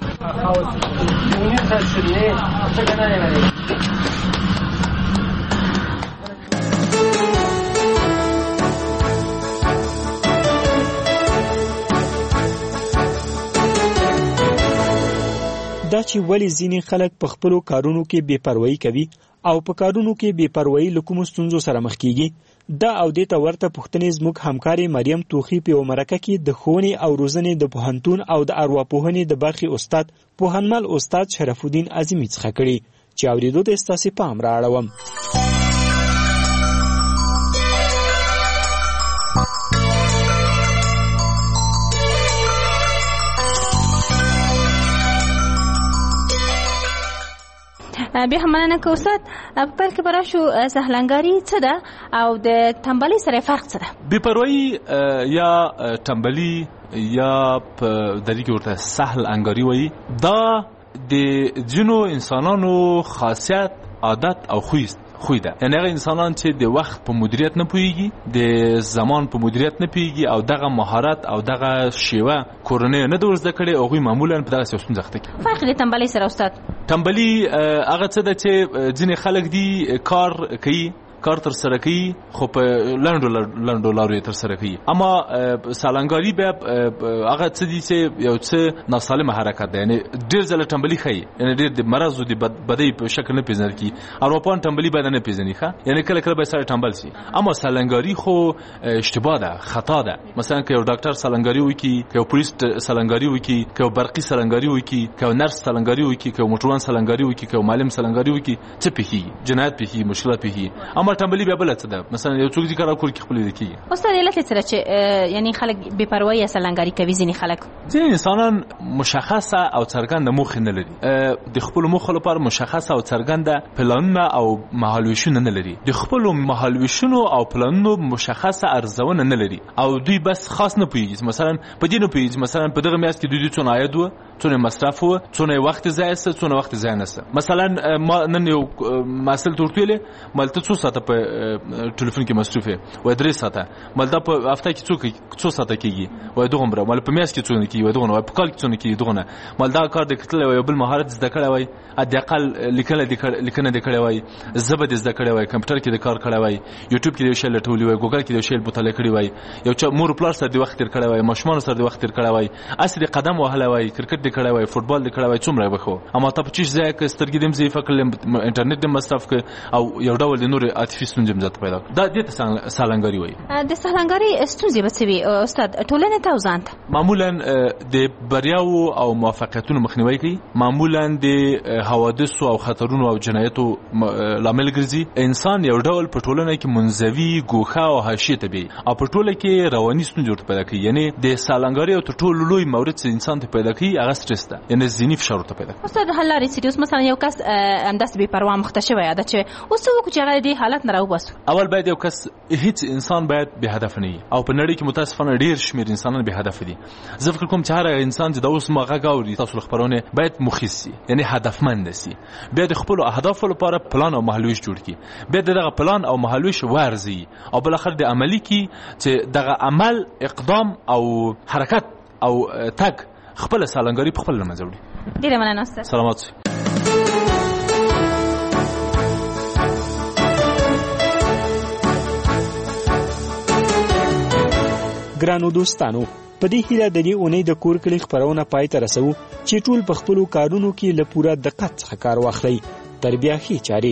[SPEAKER 19] دا چې ولی ځینې خلک په خپلو کارونو کې بې پروايي کوي او په کارونو کې بې پروايي له کومو ستونزو سره مخ کیږي، دا او دې ته ورته پوښتنې زموږ همکارې مریم توخي په یوه مرکه کې د ښوونې او روزنې د پوهنتون او د ارواپوهنې د برخې استاد پوهنمل استاد شرف الدین عظیمي څخه کړي، چې اورېدو ته ستاسې پام رااړوم.
[SPEAKER 1] بیا هم مننه که استاد په پیل کې به راشو سهلنګاري څه ده او د تنبلۍ سره فرق څه ده؟
[SPEAKER 27] بې پروایي یا تنبلي یا په دری کې ورته سهل انګاري وایي، دا د ځینو انسانانو خاصیت، عادت او خوی خوی ده. یعنی هغه انسانان چې د وخت په مدیریت نه پوهیږي، د زمان په مدیریت نه پوهیږي او دغه مهارت او دغه شیوه کورنۍ نه د زده کړي، هغوی معمولا په دغه ستونزه اخته کوي.
[SPEAKER 1] فرق د تنبلۍ سره استاد؟
[SPEAKER 27] تنبلي هغه څه ده چې ځینې خلک دي کار کوي کار تر سره کوي خو په لنډو لنډو لارو تر سره کوي، اما سالنګاري به هغه څه دي چې یو څه ناسالمه حرکت ده. یعنی ډېر ځله تنبلي ښیي، یعنی ډېر د مرض او د بدۍ په شکل نه پیژندل کیږي. اروپایان تنبلي باید نه پیژني ښه، یعنی کله کله به سړی تنبل شي، اما سالنګاري خو اشتباه ده، خطا ده. مثلا که یو ډاکټر سالنګاري وکړي، که یو پولیس سالنګاري وکړي، که یو برقي سالنګاري وکړي، که یو نرس سالنګاري وکړي، که یو موټروان سالنګاري وکړي، که یو معلم سالنګاري وکړي، څه پیښیږي؟ جنایت پیښیږي، مشکلات پیښیږي. اما تنبلي بیا بل څه ده، مثلا یو څوک چې کار کور کې خپل دي کیږي.
[SPEAKER 1] استاد علت سره چې یعنی خلک بې پروايي سالنګاري کوي، ځینې خلک
[SPEAKER 27] ځینې انسانان مشخصه او څرګنده موخه نه لري، د خپل موخه لپاره مشخصه او څرګنده پلانونه او مهالویشونه نه لري، د خپل مهالویشونو او پلانونو مشخصه ارزونه نه لري او دوی بس خاص نه پوهیږي. مثلا په دې نه پوهیږي مثلا په دغه میاشت کې دوی څونه عاید و، څونه مصرف و، څونه وخت ضایع سه، څونه وخت ضایع نه سه. مثلا ما نن یو مسل تورتویله مالته څو ساعته په ټلیفون کې مصرفه و درې ساعته، مالته په هفته کې څو څو ساعته کېږي و دوغمره، مال په میاشت کې څونه کېږي و دوغونه، په کال کې څونه کېږي دوغونه. مال دا کار د کتل او بل مهارت زده کړی وای، اقل لیکل د لیکنه د کړی وای، زبد زده کړی وای، کمپیوټر کې د کار کړی وای، یوټیوب کې د شیل لټولې وای، ګوګل کې د شیل مطالعه کړی وای، یو چا مور پلار سره د وخت تیر کړی وای، ماشومان سره د وخت تیر کړی وای، اصلي قدم وهله وای، کرکټ د کړی وای، فوتبال د کړی وای، څومره وخو. اما ته په چیز ځای کې سترګې دم ضعیف کړل، انټرنیټ د مصرف ک او یو ډول د نور عاطفي ستونزې مزت پیدا دا د سالنګاري وای.
[SPEAKER 1] د سالنګاري ستونزې به څه وي استاد ټولنه ته ځان ته؟
[SPEAKER 27] معمولا د بریاو او موفقیتونو مخنیوي کوي، معمولا د حوادث او خطرونو او جنایتو لامل ګرځي. انسان یو ډول په ټولنه کې منزوي، ګوښه او حاشیه ته بي او په ټوله کې رواني ستونزې ورته پیدا کوي. یعنی د سالنګاري او ټولو لوی مورد چې انسان ته پیدا کوي هغه سټرس ده، یعنی ذهني فشار ورته پیدا کوي.
[SPEAKER 1] استاد حل لري چې اوس مثلا یو کس انداس بې پروا مخته شوی دا چې اوس وکړي چې هغه دې حالت نه راوباسو.
[SPEAKER 27] اول باید یو کس هیڅ انسان باید به هدف نه وي او په نړۍ کې متاسفانه ډیر شمیر انسانان به هدف دي. زه فکر کوم چې هر انسان چې د اوس مغه غاوري تاسو خبرونه باید مخیس شي، یعنی هدفمند شي، بیا د خپل اهداف لپاره پلان او مهالویش جوړ کړي، بیا دغه پلان او مهالویش ورزي او بل اخر د عملی کې چې دغه عمل اقدام او حرکت او تک خپل سالنګاري په خپل لمزه وړي.
[SPEAKER 1] ډیره مننه استاد.
[SPEAKER 27] سلامات.
[SPEAKER 19] ګرانو دوستانو، په دې هیله د دې اونۍ د کور کلی خبرونه پای ته رسو چې ټول په خپلو کارونو کې له پوره دقت څخه کار واخلئ. تر بیا ښې چارې.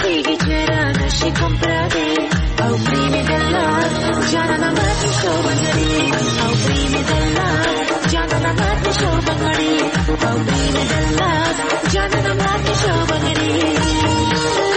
[SPEAKER 6] کیږي چې را نشي کوم پردی او پریمې دلا جانانه ماتې شو بنګړي او پریمې دلا جانانه ماتې شو بنګړي او پریمې دلا جانانه ماتې شو بنګړي